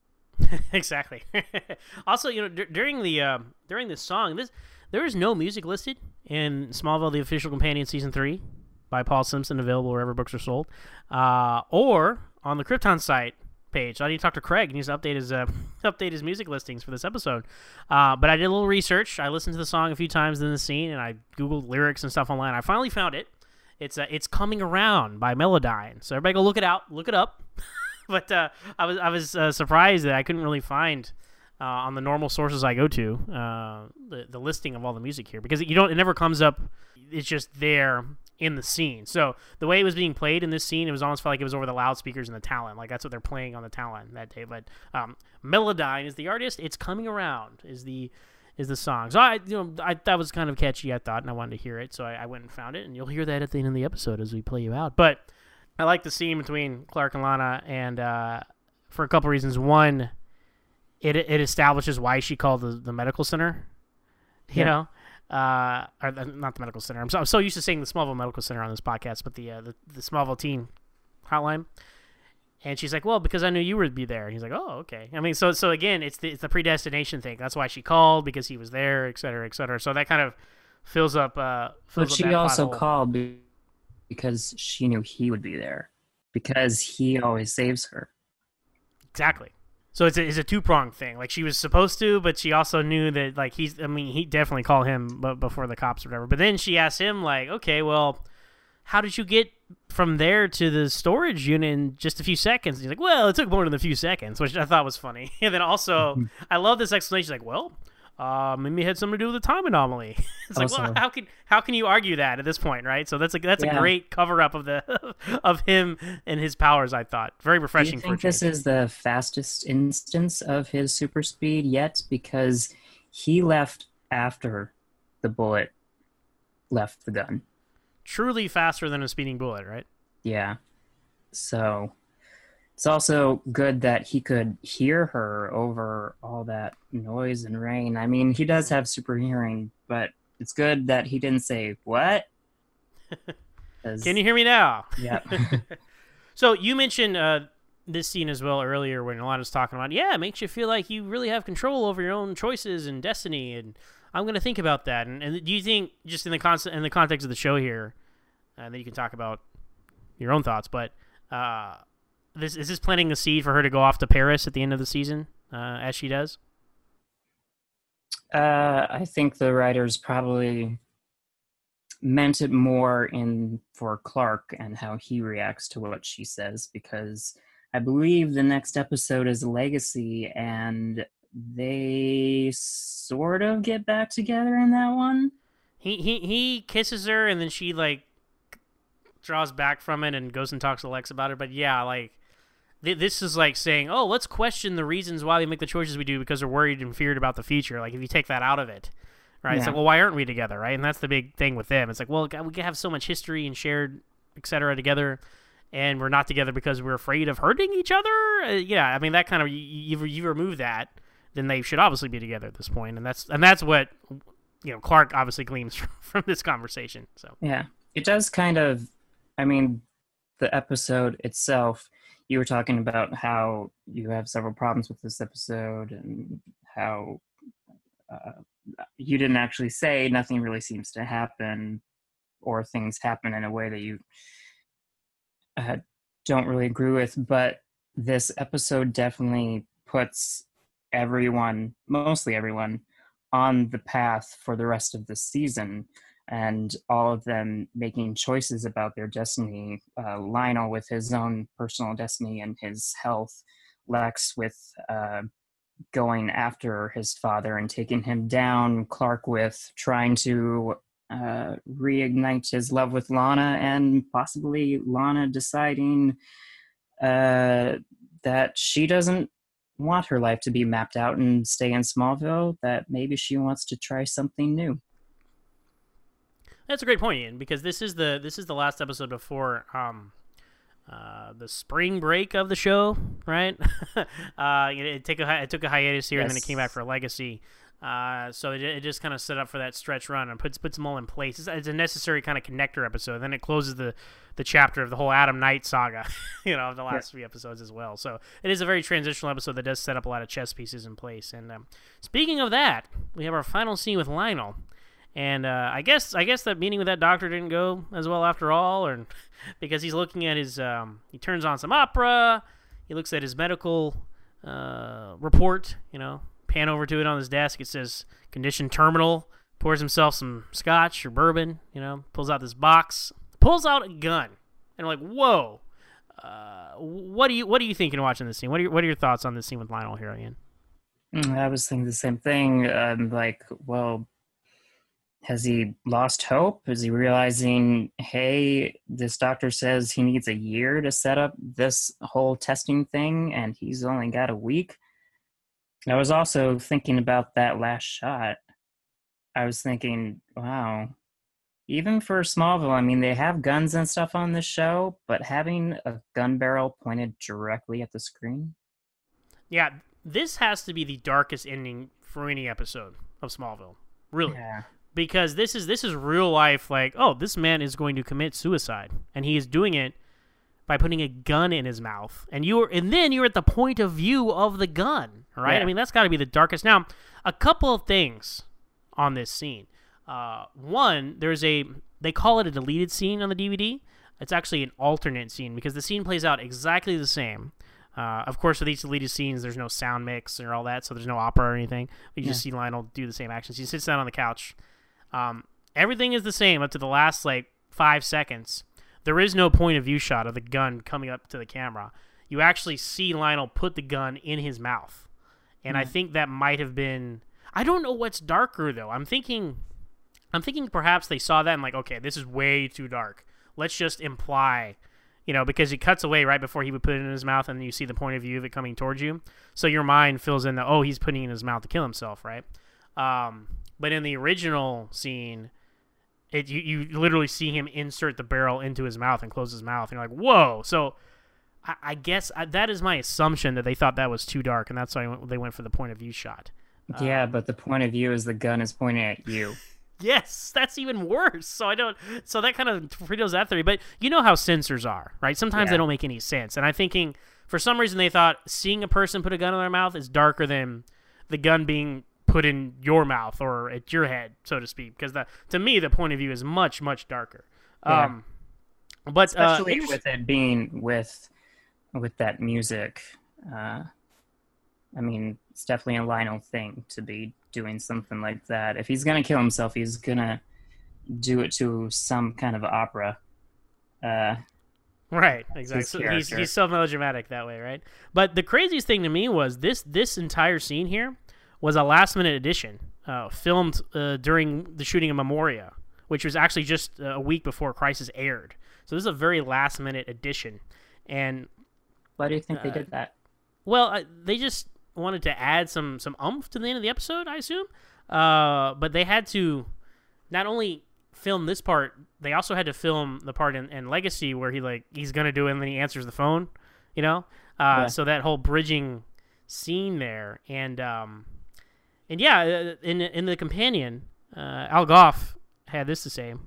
Exactly. Also, you know, d- during the uh, during this song, this there is no music listed in Smallville: The Official Companion Season Three by Paul Simpson, available wherever books are sold, uh, or on the Krypton site page. I need to talk to Craig. He needs to update his uh, update his music listings for this episode. Uh, but I did a little research. I listened to the song a few times in the scene, and I googled lyrics and stuff online. I finally found it. It's uh, it's Coming Around by Melodyne. So everybody go look it out, look it up. But uh, I was I was uh, surprised that I couldn't really find uh, on the normal sources I go to uh, the the listing of all the music here, because you don't it never comes up. It's just there in the scene. So the way it was being played in this scene, it was almost felt like it was over the loudspeakers in the Talon. Like that's what they're playing on the Talon that day. But um, Melodyne is the artist. It's Coming Around is the is the song. So I you know I that was kind of catchy, I thought, and I wanted to hear it. So I, I went and found it, and you'll hear that at the end of the episode as we play you out. But I like the scene between Clark and Lana, and uh, for a couple reasons. One, it it establishes why she called the, the medical center. You Yeah. know, uh, or the, not the medical center. I'm so, I'm so used to saying the Smallville Medical Center on this podcast, but the uh, the, the Smallville Teen Hotline. And she's like, "Well, because I knew you would be there." And he's like, "Oh, okay." I mean, so so again, it's the it's the predestination thing. That's why she called, because he was there, et cetera, et cetera. So that kind of fills up. Uh, fills But up she that also plot hole. called be- because she knew he would be there, because he always saves her. Exactly. So it's a, it's a two pronged thing. Like she was supposed to, but she also knew that like he's. I mean, he definitely called him b- before the cops or whatever. But then she asked him like, "Okay, well, how did you get from there to the storage unit in just a few seconds?" And he's like, "Well, it took more than a few seconds," which I thought was funny. And then also, I love this explanation. Like, well, uh, maybe it had something to do with the time anomaly. It's like, Also- well, how can how can you argue that at this point, right? So that's a that's Yeah. a great cover up of the of him and his powers. I thought very Do refreshing you for a think this change. is the fastest instance of his super speed yet? Because he left after the bullet left the gun. Truly faster than a speeding bullet, right? Yeah. So it's also good that he could hear her over all that noise and rain. I mean, he does have super hearing, but it's good that he didn't say, "What?" 'Cause- Can you hear me now? Yeah. So you mentioned uh, this scene as well earlier when Alana's talking about, yeah, it makes you feel like you really have control over your own choices and destiny, and I'm going to think about that. And, and do you think, just in the con- in the context of the show here, and uh, then you can talk about your own thoughts, but uh, this is this planting the seed for her to go off to Paris at the end of the season, uh, as she does? Uh, I think the writers probably meant it more in for Clark and how he reacts to what she says, because I believe the next episode is Legacy, and they sort of get back together in that one. He he he kisses her, and then she like draws back from it and goes and talks to Lex about it. But yeah, like th- this is like saying, oh, let's question the reasons why we make the choices we do because we're worried and feared about the future. Like if you take that out of it, right? It's Yeah. like, well, why aren't we together, right? And that's the big thing with them. It's like, well, God, we have so much history and shared, et cetera, together, and we're not together because we're afraid of hurting each other. Uh, yeah, I mean that kind of you, you you remove that, then they should obviously be together at this point, and that's and that's what you know Clark obviously gleans from, from this conversation. So Yeah, it does kind of. I mean, the episode itself. You were talking about how you have several problems with this episode, and how uh, you didn't actually say nothing really seems to happen, or things happen in a way that you uh, don't really agree with. But this episode definitely puts everyone, mostly everyone, on the path for the rest of the season, and all of them making choices about their destiny. Uh, Lionel with his own personal destiny and his health, Lex with uh, going after his father and taking him down, Clark with trying to uh, reignite his love with Lana, and possibly Lana deciding uh, that she doesn't want her life to be mapped out and stay in Smallville, that maybe she wants to try something new. that's a great point, Ian, because this is the this is the last episode before um, uh, the spring break of the show, right? uh, it, it, take a, it took a hiatus here, and then it Yes. came back for Legacy. Uh, so it, it just kind of set up for that stretch run and puts puts them all in place. It's, it's a necessary kind of connector episode. Then it closes the, the chapter of the whole Adam Knight saga, you know, of the last three episodes as well. So it is a very transitional episode that does set up a lot of chess pieces in place. And um, speaking of that, we have our final scene with Lionel. And uh, I guess I guess that meeting with that doctor didn't go as well after all, or because he's looking at his um, he turns on some opera, he looks at his medical uh, report, you know, pan over to it on his desk. It says condition terminal. Pours himself some scotch or bourbon, you know, pulls out this box, pulls out a gun, and we're like, whoa. Uh, what do you what are you thinking watching this scene? What are your, what are your thoughts on this scene with Lionel here, Ian? Mm, I was thinking the same thing. Um, like, well, has he lost hope? Is he realizing, hey, this doctor says he needs a year to set up this whole testing thing, and he's only got a week? I was also thinking about that last shot. I was thinking, wow, even for Smallville, I mean, they have guns and stuff on this show, but having a gun barrel pointed directly at the screen? Yeah, this has to be the darkest ending for any episode of Smallville, really. Yeah. Because this is this is real life, like, oh, this man is going to commit suicide, and he is doing it by putting a gun in his mouth, and you are, and then you're at the point of view of the gun, right? Yeah. I mean, that's got to be the darkest. Now, a couple of things on this scene. Uh, one, there's a they call it a deleted scene on the D V D. It's actually an alternate scene because the scene plays out exactly the same. Uh, of course, with each deleted scenes, there's no sound mix or all that, so there's no opera or anything. You just see Lionel do the same actions. He sits down on the couch. Um, everything is the same up to the last like five seconds. There is no point of view shot of the gun coming up to the camera. You actually see Lionel put the gun in his mouth, and I think that might have been. I don't know what's darker though. I'm thinking, I'm thinking perhaps they saw that and like, okay, this is way too dark. Let's just imply, you know, because it cuts away right before he would put it in his mouth, and then you see the point of view of it coming towards you. So your mind fills in the, oh, he's putting it in his mouth to kill himself, right? Um, but in the original scene, it you, you literally see him insert the barrel into his mouth and close his mouth, and you're like, whoa. So I, I guess I, that is my assumption that they thought that was too dark, and that's why they went for the point of view shot. Yeah, Um, but the point of view is the gun is pointing at you. Yes, that's even worse. So I don't. So that kind of torpedoes that theory. But you know how censors are, right? Sometimes Yeah. they don't make any sense. And I'm thinking, for some reason, they thought seeing a person put a gun in their mouth is darker than the gun being put in your mouth or at your head, so to speak. Because the, to me, the point of view is much, much darker. Yeah. Um, but Especially uh, with it being with with that music. Uh, I mean, it's definitely a Lionel thing to be doing something like that. If he's gonna kill himself, he's gonna do it to some kind of opera. Uh, Right, exactly. his So he's character. he's so melodramatic that way, right? But the craziest thing to me was this this entire scene here was a last minute addition, uh, filmed uh, during the shooting of Memoria, which was actually just uh, a week before Crisis aired. So this is a very last minute addition, and why do you think they Uh, did that? well, uh, they just wanted to add some some oomph to the end of the episode, I assume. Uh, but they had to not only film this part, they also had to film the part in, in Legacy where he like he's gonna do it and then he answers the phone, you know. Uh, Yeah. So that whole bridging scene there, and um, and yeah, uh, in in the companion, uh, Al Goff had this to say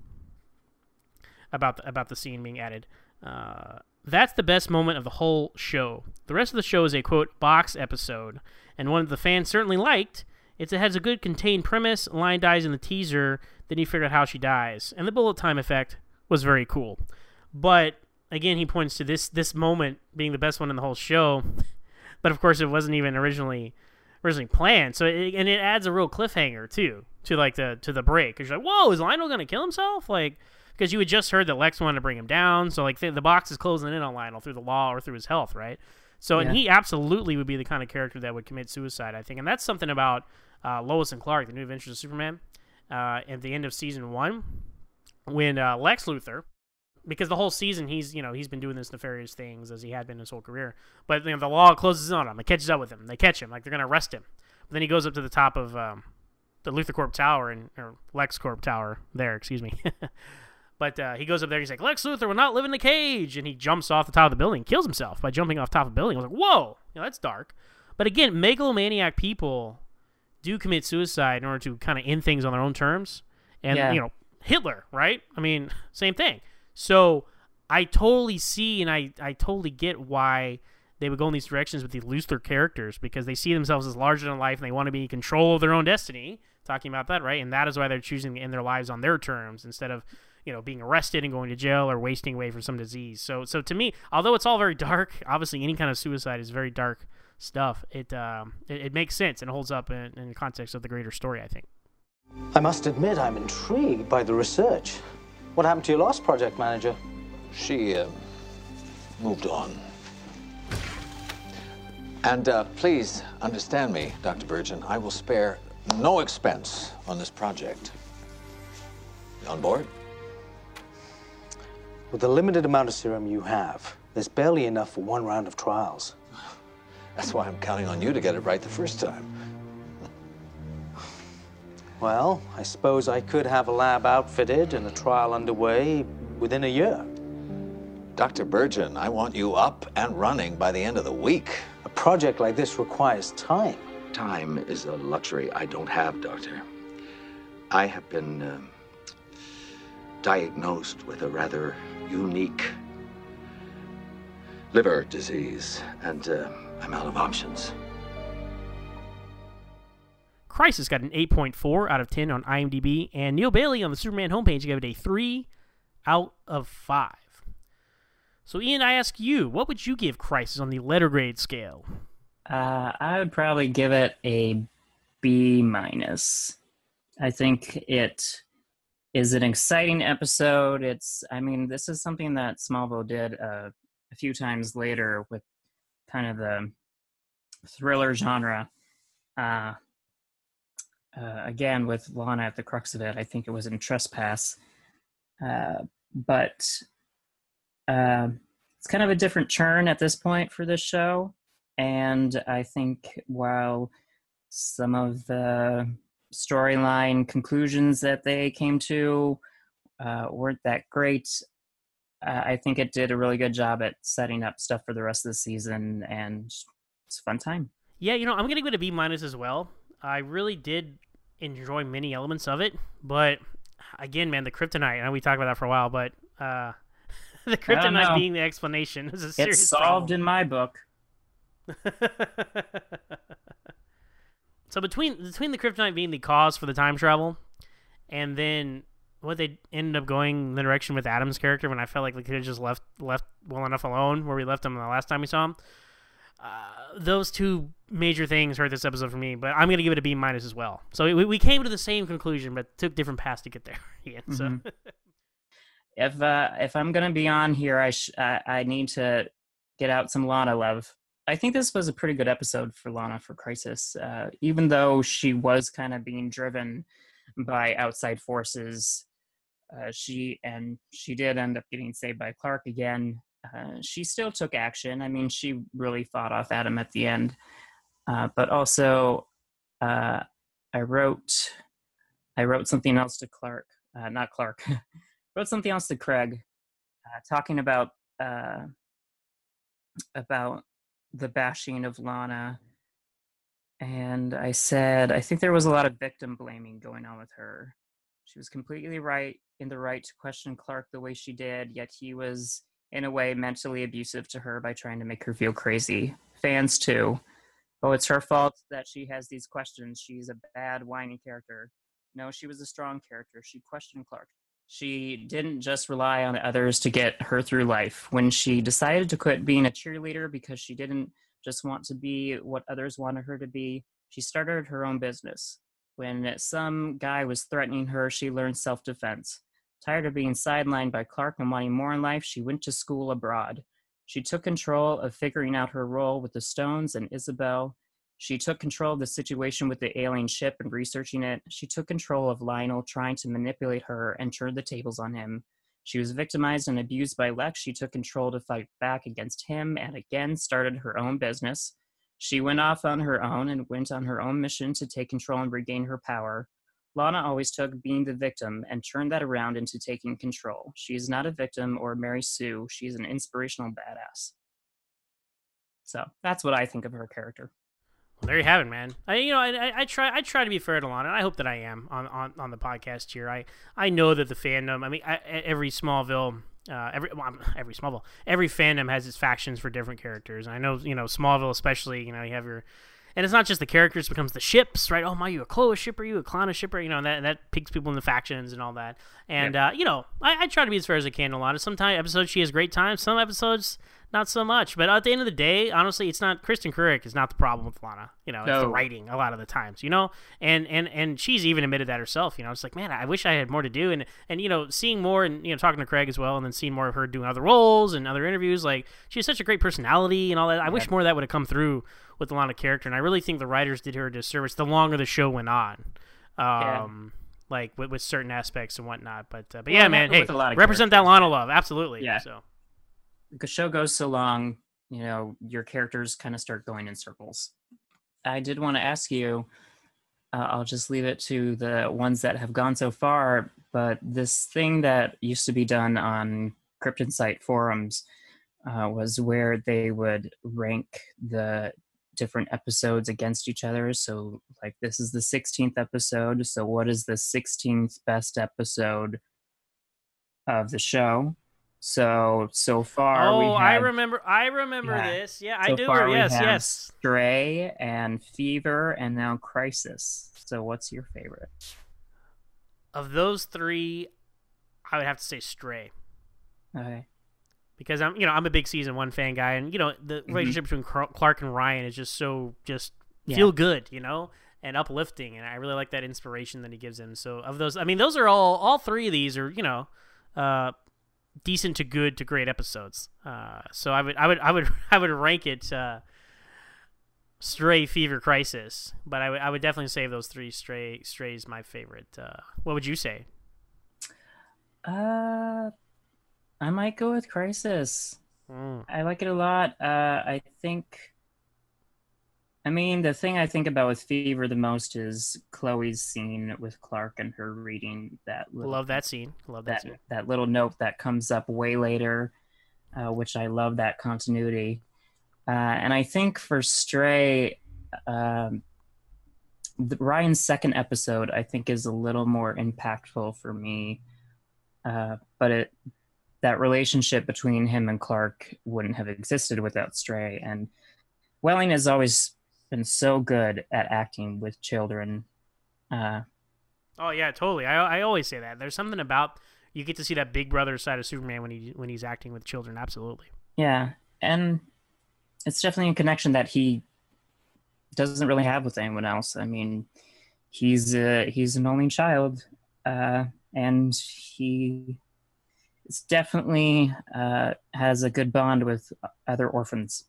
about the, about the scene being added. Uh, That's the best moment of the whole show. The rest of the show is a, quote, box episode, and one that the fans certainly liked. It's, it has a good contained premise. Lion dies in the teaser, then you figure out how she dies. And the bullet time effect was very cool. But, again, he points to this this moment being the best one in the whole show. But, of course, it wasn't even originally originally planned. So it, And it adds a real cliffhanger, too, to like the to the break. Because you're like, whoa, is Lionel going to kill himself? Like... Because you had just heard that Lex wanted to bring him down, so like the, the box is closing in on Lionel through the law or through his health, right? So, and Yeah. he absolutely would be the kind of character that would commit suicide, I think. And that's something about uh, Lois and Clark, the New Adventures of Superman, uh, at the end of season one, when uh, Lex Luthor, because the whole season he's you know he's been doing this nefarious things as he had been his whole career, but you know the law closes in on him, it catches up with him, they catch him, like they're gonna arrest him. But then he goes up to the top of um, the Luthor Corp Tower and or Lex Corp Tower there, excuse me. But uh, he goes up there, he's like, Lex Luthor will not live in the cage, and he jumps off the top of the building, kills himself by jumping off the top of the building. I was like, whoa, you know, that's dark. But again, megalomaniac people do commit suicide in order to kind of end things on their own terms. And, Yeah. you know, Hitler, right? I mean, same thing. So I totally see and I, I totally get why they would go in these directions with the Luthor characters, because they see themselves as larger than life and they want to be in control of their own destiny. Talking about that, right? And that is why they're choosing to end their lives on their terms instead of, you know, being arrested and going to jail or wasting away from some disease. So, so to me, although it's all very dark, obviously any kind of suicide is very dark stuff. It um, it, it makes sense and holds up in, in the context of the greater story, I think. I must admit, I'm intrigued by the research. What happened to your last project manager? She uh, moved on. And uh, please understand me, Doctor Virgin. I will spare no expense on this project. You on board? With the limited amount of serum you have, there's barely enough for one round of trials. That's why I'm counting on you to get it right the first time. Well, I suppose I could have a lab outfitted and a trial underway within a year. Doctor Virgin, I want you up and running by the end of the week. A project like this requires time. Time is a luxury I don't have, Doctor. I have been uh, diagnosed with a rather unique liver disease, and uh, I'm out of options. Crisis got an eight point four out of ten on IMDb, and Neil Bailey on the Superman homepage gave it a three out of five. So, Ian, I ask you, what would you give Crisis on the letter grade scale? Uh, I would probably give it a B minus. I think it is an exciting episode. It's, I mean, this is something that Smallville did uh, a few times later with kind of the thriller genre. Uh, uh, again, with Lana at the crux of it, I think it was in Trespass. Uh, but uh, it's kind of a different turn at this point for this show. And I think while some of the storyline conclusions that they came to uh, weren't that great, uh, I think it did a really good job at setting up stuff for the rest of the season, and it's a fun time. Yeah, you know, I'm going to give it a B minus as well. I really did enjoy many elements of it, but again, man, the kryptonite, I know we talked about that for a while, but uh, the kryptonite being the explanation is a serious It's solved problem. in my book. So between between the kryptonite being the cause for the time travel, and then what they ended up going the direction with Adam's character, when I felt like they could have just left left well enough alone where we left him the last time we saw him, uh, those two major things hurt this episode for me. But I'm gonna give it a B minus as well. So we we came to the same conclusion, but took different paths to get there. Yeah. So Mm-hmm. if uh, if I'm gonna be on here, I sh- I, I need to get out some Lana love. I think this was a pretty good episode for Lana for Crisis, uh, even though she was kind of being driven by outside forces. Uh, she and she did end up getting saved by Clark again. Uh, she still took action. I mean, she really fought off Adam at the end. Uh, but also, uh, I wrote, I wrote something else to Clark, uh, not Clark. wrote something else to Craig, uh, talking about uh, about the bashing of Lana. And I said, I think there was a lot of victim blaming going on with her. She was completely right in the right to question Clark the way she did, yet he was, in a way, mentally abusive to her by trying to make her feel crazy. Fans, too. Oh, it's her fault that she has these questions. She's a bad, whiny character. No, she was a strong character. She questioned Clark. She didn't just rely on others to get her through life. When she decided to quit being a cheerleader because she didn't just want to be what others wanted her to be, she started her own business. When some guy was threatening her, she learned self-defense. Tired of being sidelined by Clark and wanting more in life, she went to school abroad. She took control of figuring out her role with the Stones and Isabel. She took control of the situation with the alien ship and researching it. She took control of Lionel trying to manipulate her and turn the tables on him. She was victimized and abused by Lex. She took control to fight back against him and again started her own business. She went off on her own and went on her own mission to take control and regain her power. Lana always took being the victim and turned that around into taking control. She is not a victim or Mary Sue. She's an inspirational badass. So that's what I think of her character. Well, there you have it, man. I, you know, I, I, I try, I try to be fair to Lana. And I hope that I am on, on, on the podcast here. I, I know that the fandom. I mean, I, every Smallville, uh, every well, every Smallville, every fandom has its factions for different characters. And I know, you know, Smallville especially. You know, you have your, and it's not just the characters; it becomes the ships, right? Oh, my, you a Cloa shipper, you a Klana shipper, you know, and that and that picks people in the factions and all that. And Yep. uh, you know, I, I try to be as fair as I can to Lana. Sometimes episodes she has great times, some episodes not so much. But at the end of the day, honestly, it's not Kristen Couric is not the problem with Lana. You know, it's the No. writing a lot of the times. You know, and and and she's even admitted that herself. You know, it's like, man, I wish I had more to do. And and you know, seeing more and you know, talking to Craig as well, and then seeing more of her doing other roles and other interviews. Like, she has such a great personality and all that. I wish more of that would have come through with the Lana character. And I really think the writers did her a disservice the longer the show went on. Um, like with, with certain aspects and whatnot. But uh, but Well, yeah, and man, with hey, a lot of represent that characters. Lana love, absolutely. Yeah. So. The show goes so long, you know, your characters kind of start going in circles. I did want to ask you, uh, I'll just leave it to the ones that have gone so far, but this thing that used to be done on Krypton site forums uh, was where they would rank the different episodes against each other. So, like, this is the sixteenth episode. So, what is the sixteenth best episode of the show? So, so far Oh, we I have, remember. I remember Yeah. this. Yeah, I so do. far we Yes, have yes. Stray and Fever and now Crisis. So, what's your favorite? Of those three, I would have to say Stray. Okay. Because I'm, you know, I'm a big season one fan guy, and you know, the relationship between Cl- Clark and Ryan is just so just Yeah. feel good, you know, and uplifting, and I really like that inspiration that he gives him. So of those, I mean, those are all, all three of these are, you know, uh, decent to good to great episodes. Uh, so I would, I would, I would, I would rank it. Uh, Stray, Fever, Crisis. But I would I would definitely say those three. Stray Stray's my favorite. Uh, what would you say? Uh, I might go with Crisis. Mm. I like it a lot. Uh, I think. I mean, the thing I think about with Fever the most is Chloe's scene with Clark and her reading that. Little, Love that scene. Love that, that scene. That little note that comes up way later, uh, which I love that continuity. Uh, and I think for Stray, um, the, Ryan's second episode I think is a little more impactful for me. Uh, but it that relationship between him and Clark wouldn't have existed without Stray. And Welling has always been so good at acting with children. Uh, oh yeah, totally. I I always say that. There's something about you get to see that big brother side of Superman when he when he's acting with children. Absolutely. Yeah, and it's definitely a connection that he doesn't really have with anyone else. I mean, he's uh, he's an only child, uh, and he is definitely uh, has a good bond with other orphans.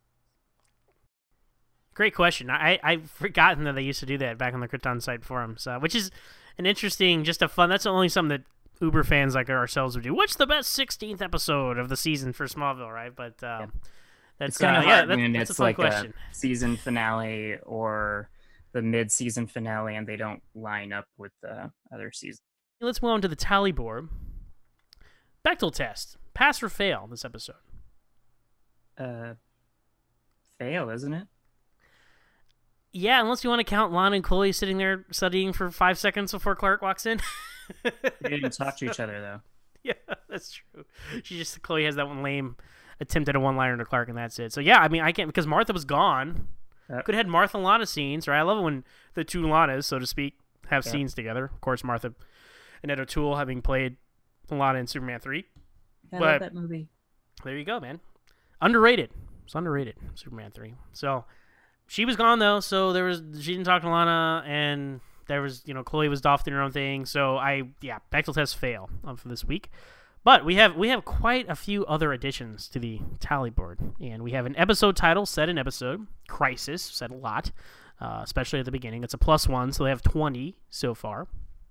Great question. I I've forgotten that they used to do that back on the Krypton site forums, uh, which is an interesting, just a fun. That's only something that Uber fans like ourselves would do. What's the best sixteenth episode of the season for Smallville, right? But um, yeah. that's it's kind uh, of yeah, hard that's, when that's it's a fun like question. a season finale or the mid-season finale, and they don't line up with the other season. Let's move on to the tally board. Bechdel test: pass or fail this episode? Uh, fail, isn't it? Yeah, unless you want to count Lana and Chloe sitting there studying for five seconds before Clark walks in. They didn't talk to each other, though. Yeah, that's true. She just, Chloe has that one lame attempt at a one-liner to Clark, and that's it. So, yeah, I mean, I can't, because Martha was gone. Yep. Could have had Martha and Lana scenes, right? I love it when the two Lanas, so to speak, have yep. scenes together. Of course, Martha and Ed O'Toole having played Lana in Superman three. I but love that movie. There you go, man. Underrated. It's underrated, Superman three. So... She was gone though, so there was she didn't talk to Lana, and there was you know Chloe was off doing her own thing. So I yeah, Bechdel test fail um, for this week, but we have we have quite a few other additions to the tally board, and we have an episode title set in episode Crisis said a lot, uh, especially at the beginning. It's a plus one, so they have twenty so far.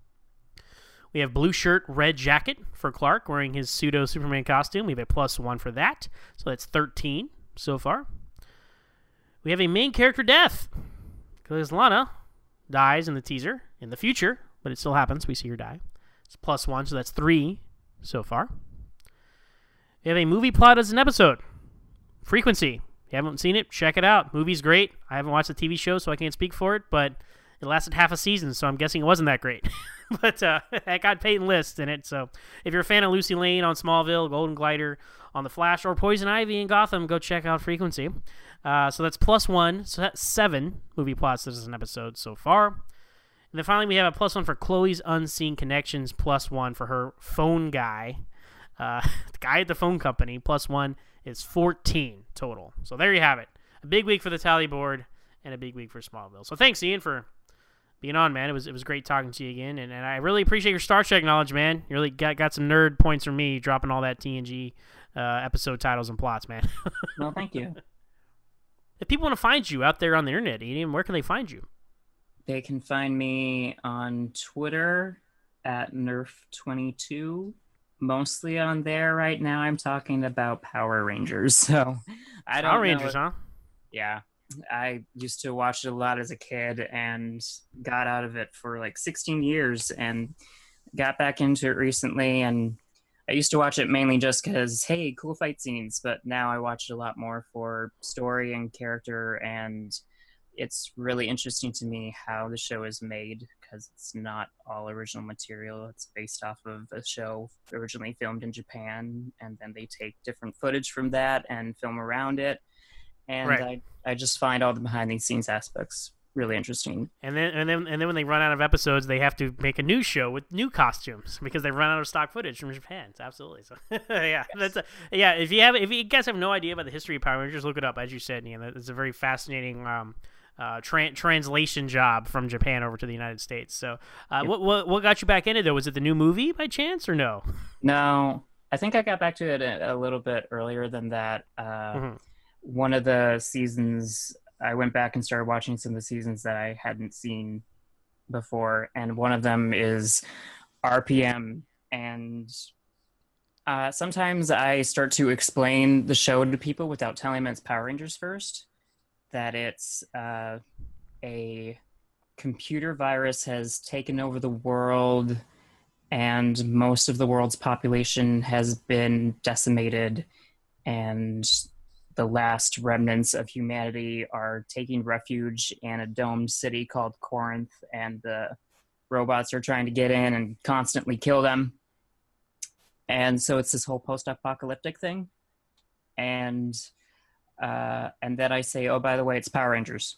We have blue shirt, red jacket for Clark wearing his pseudo Superman costume. We have a plus one for that, so that's thirteen so far. We have a main character death, because Lana dies in the teaser in the future, but it still happens. We see her die. It's plus one, so that's three so far. We have a movie plot as an episode. Frequency. If you haven't seen it, check it out. Movie's great. I haven't watched the T V show, so I can't speak for it, but it lasted half a season, so I'm guessing it wasn't that great. But uh, it got Peyton List in it, so if you're a fan of Lucy Lane on Smallville, Golden Glider on The Flash, or Poison Ivy in Gotham, go check out Frequency. Uh, so that's plus one. So that's seven movie plots as an episode so far. And then finally, we have a plus one for Chloe's Unseen Connections, plus one for her phone guy. Uh, the guy at the phone company, plus one is fourteen total. So there you have it. A big week for the tally board and a big week for Smallville. So thanks, Ian, for being on, man. It was it was great talking to you again, and, and I really appreciate your Star Trek knowledge, man. You really got, got some nerd points from me, dropping all that T N G uh, episode titles and plots, man. Well, thank you. If people want to find you out there on the internet, Ian, where can they find you? They can find me on Twitter at Nerf twenty-two. Mostly on there right now. I'm talking about Power Rangers. So I don't Power Rangers, know. huh? Yeah. I used to watch it a lot as a kid and got out of it for like sixteen years and got back into it recently. And I used to watch it mainly just because, hey, cool fight scenes. But now I watch it a lot more for story and character. And it's really interesting to me how the show is made, because it's not all original material. It's based off of a show originally filmed in Japan. And then they take different footage from that and film around it. And right. I, I just find all the behind-the-scenes aspects really interesting. And then, and then, and then, when they run out of episodes, they have to make a new show with new costumes because they run out of stock footage from Japan. It's absolutely so. yeah, yes. that's a, yeah. If you have, if you guys have no idea about the history of Power Rangers, look it up. As you said, Ian, it's a very fascinating um, uh, tra- translation job from Japan over to the United States. So, uh, yeah. what, what what got you back into it though? Was it the new movie by chance or no? No, I think I got back to it a, a little bit earlier than that. Uh, mm-hmm. One of the seasons I went back and started watching some of the seasons that I hadn't seen before, and one of them is R P M. And uh, sometimes I start to explain the show to people without telling them it's Power Rangers first, that it's uh, a computer virus has taken over the world, and most of the world's population has been decimated, and the last remnants of humanity are taking refuge in a domed city called Corinth, and the robots are trying to get in and constantly kill them. And so it's this whole post-apocalyptic thing. And uh, and then I say, oh, by the way, it's Power Rangers.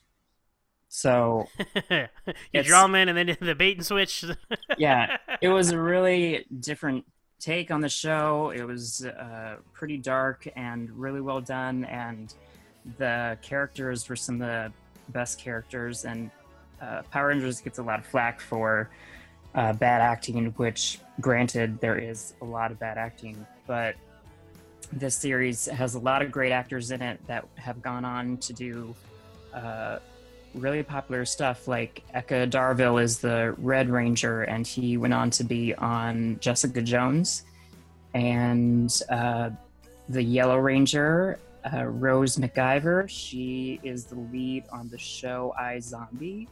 So you draw them in and then the bait and switch. Yeah, it was a really different take on the show. It was uh, pretty dark and really well done, and the characters were some of the best characters. And uh, Power Rangers gets a lot of flack for uh, bad acting, which, granted, there is a lot of bad acting, but this series has a lot of great actors in it that have gone on to do uh, really popular stuff. Like Eka Darville is the Red Ranger, and he went on to be on Jessica Jones. And uh, the Yellow Ranger, uh, Rose McIver, she is the lead on the show iZombie.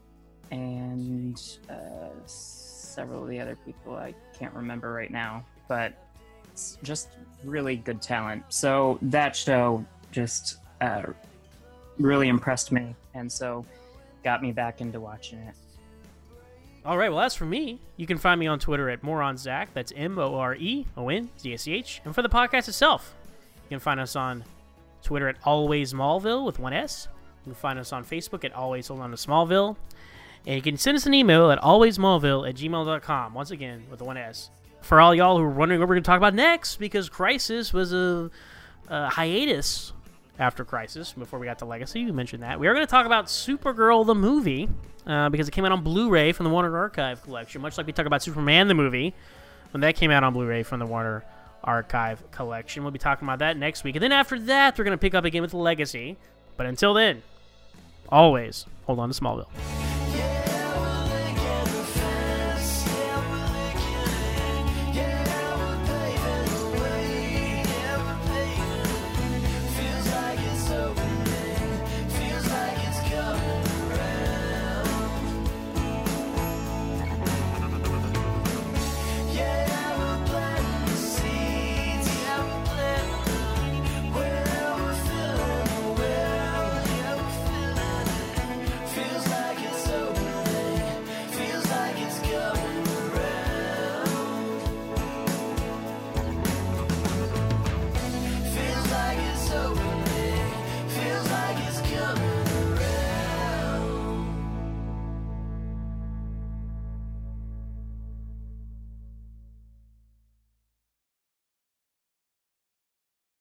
And uh, several of the other people I can't remember right now, but it's just really good talent. So that show just uh, really impressed me, and so got me back into watching it. All right, well, that's for me. You can find me on Twitter at MoronZach. That's M O R E O N Z A C H. And for the podcast itself, you can find us on Twitter at Always Smallville with one S. You can find us on Facebook at Always Hold On to Smallville. And you can send us an email at alwaysmallville at gmail dot com, once again, with one S. For all y'all who are wondering what we're going to talk about next, because Crisis was a, a hiatus after Crisis, before we got to Legacy, you mentioned that. We are going to talk about Supergirl the movie, uh, because it came out on Blu-ray from the Warner Archive collection, much like we talk about Superman the movie, when that came out on Blu-ray from the Warner Archive collection. We'll be talking about that next week. And then after that, we're going to pick up again with Legacy. But until then, always hold on to Smallville.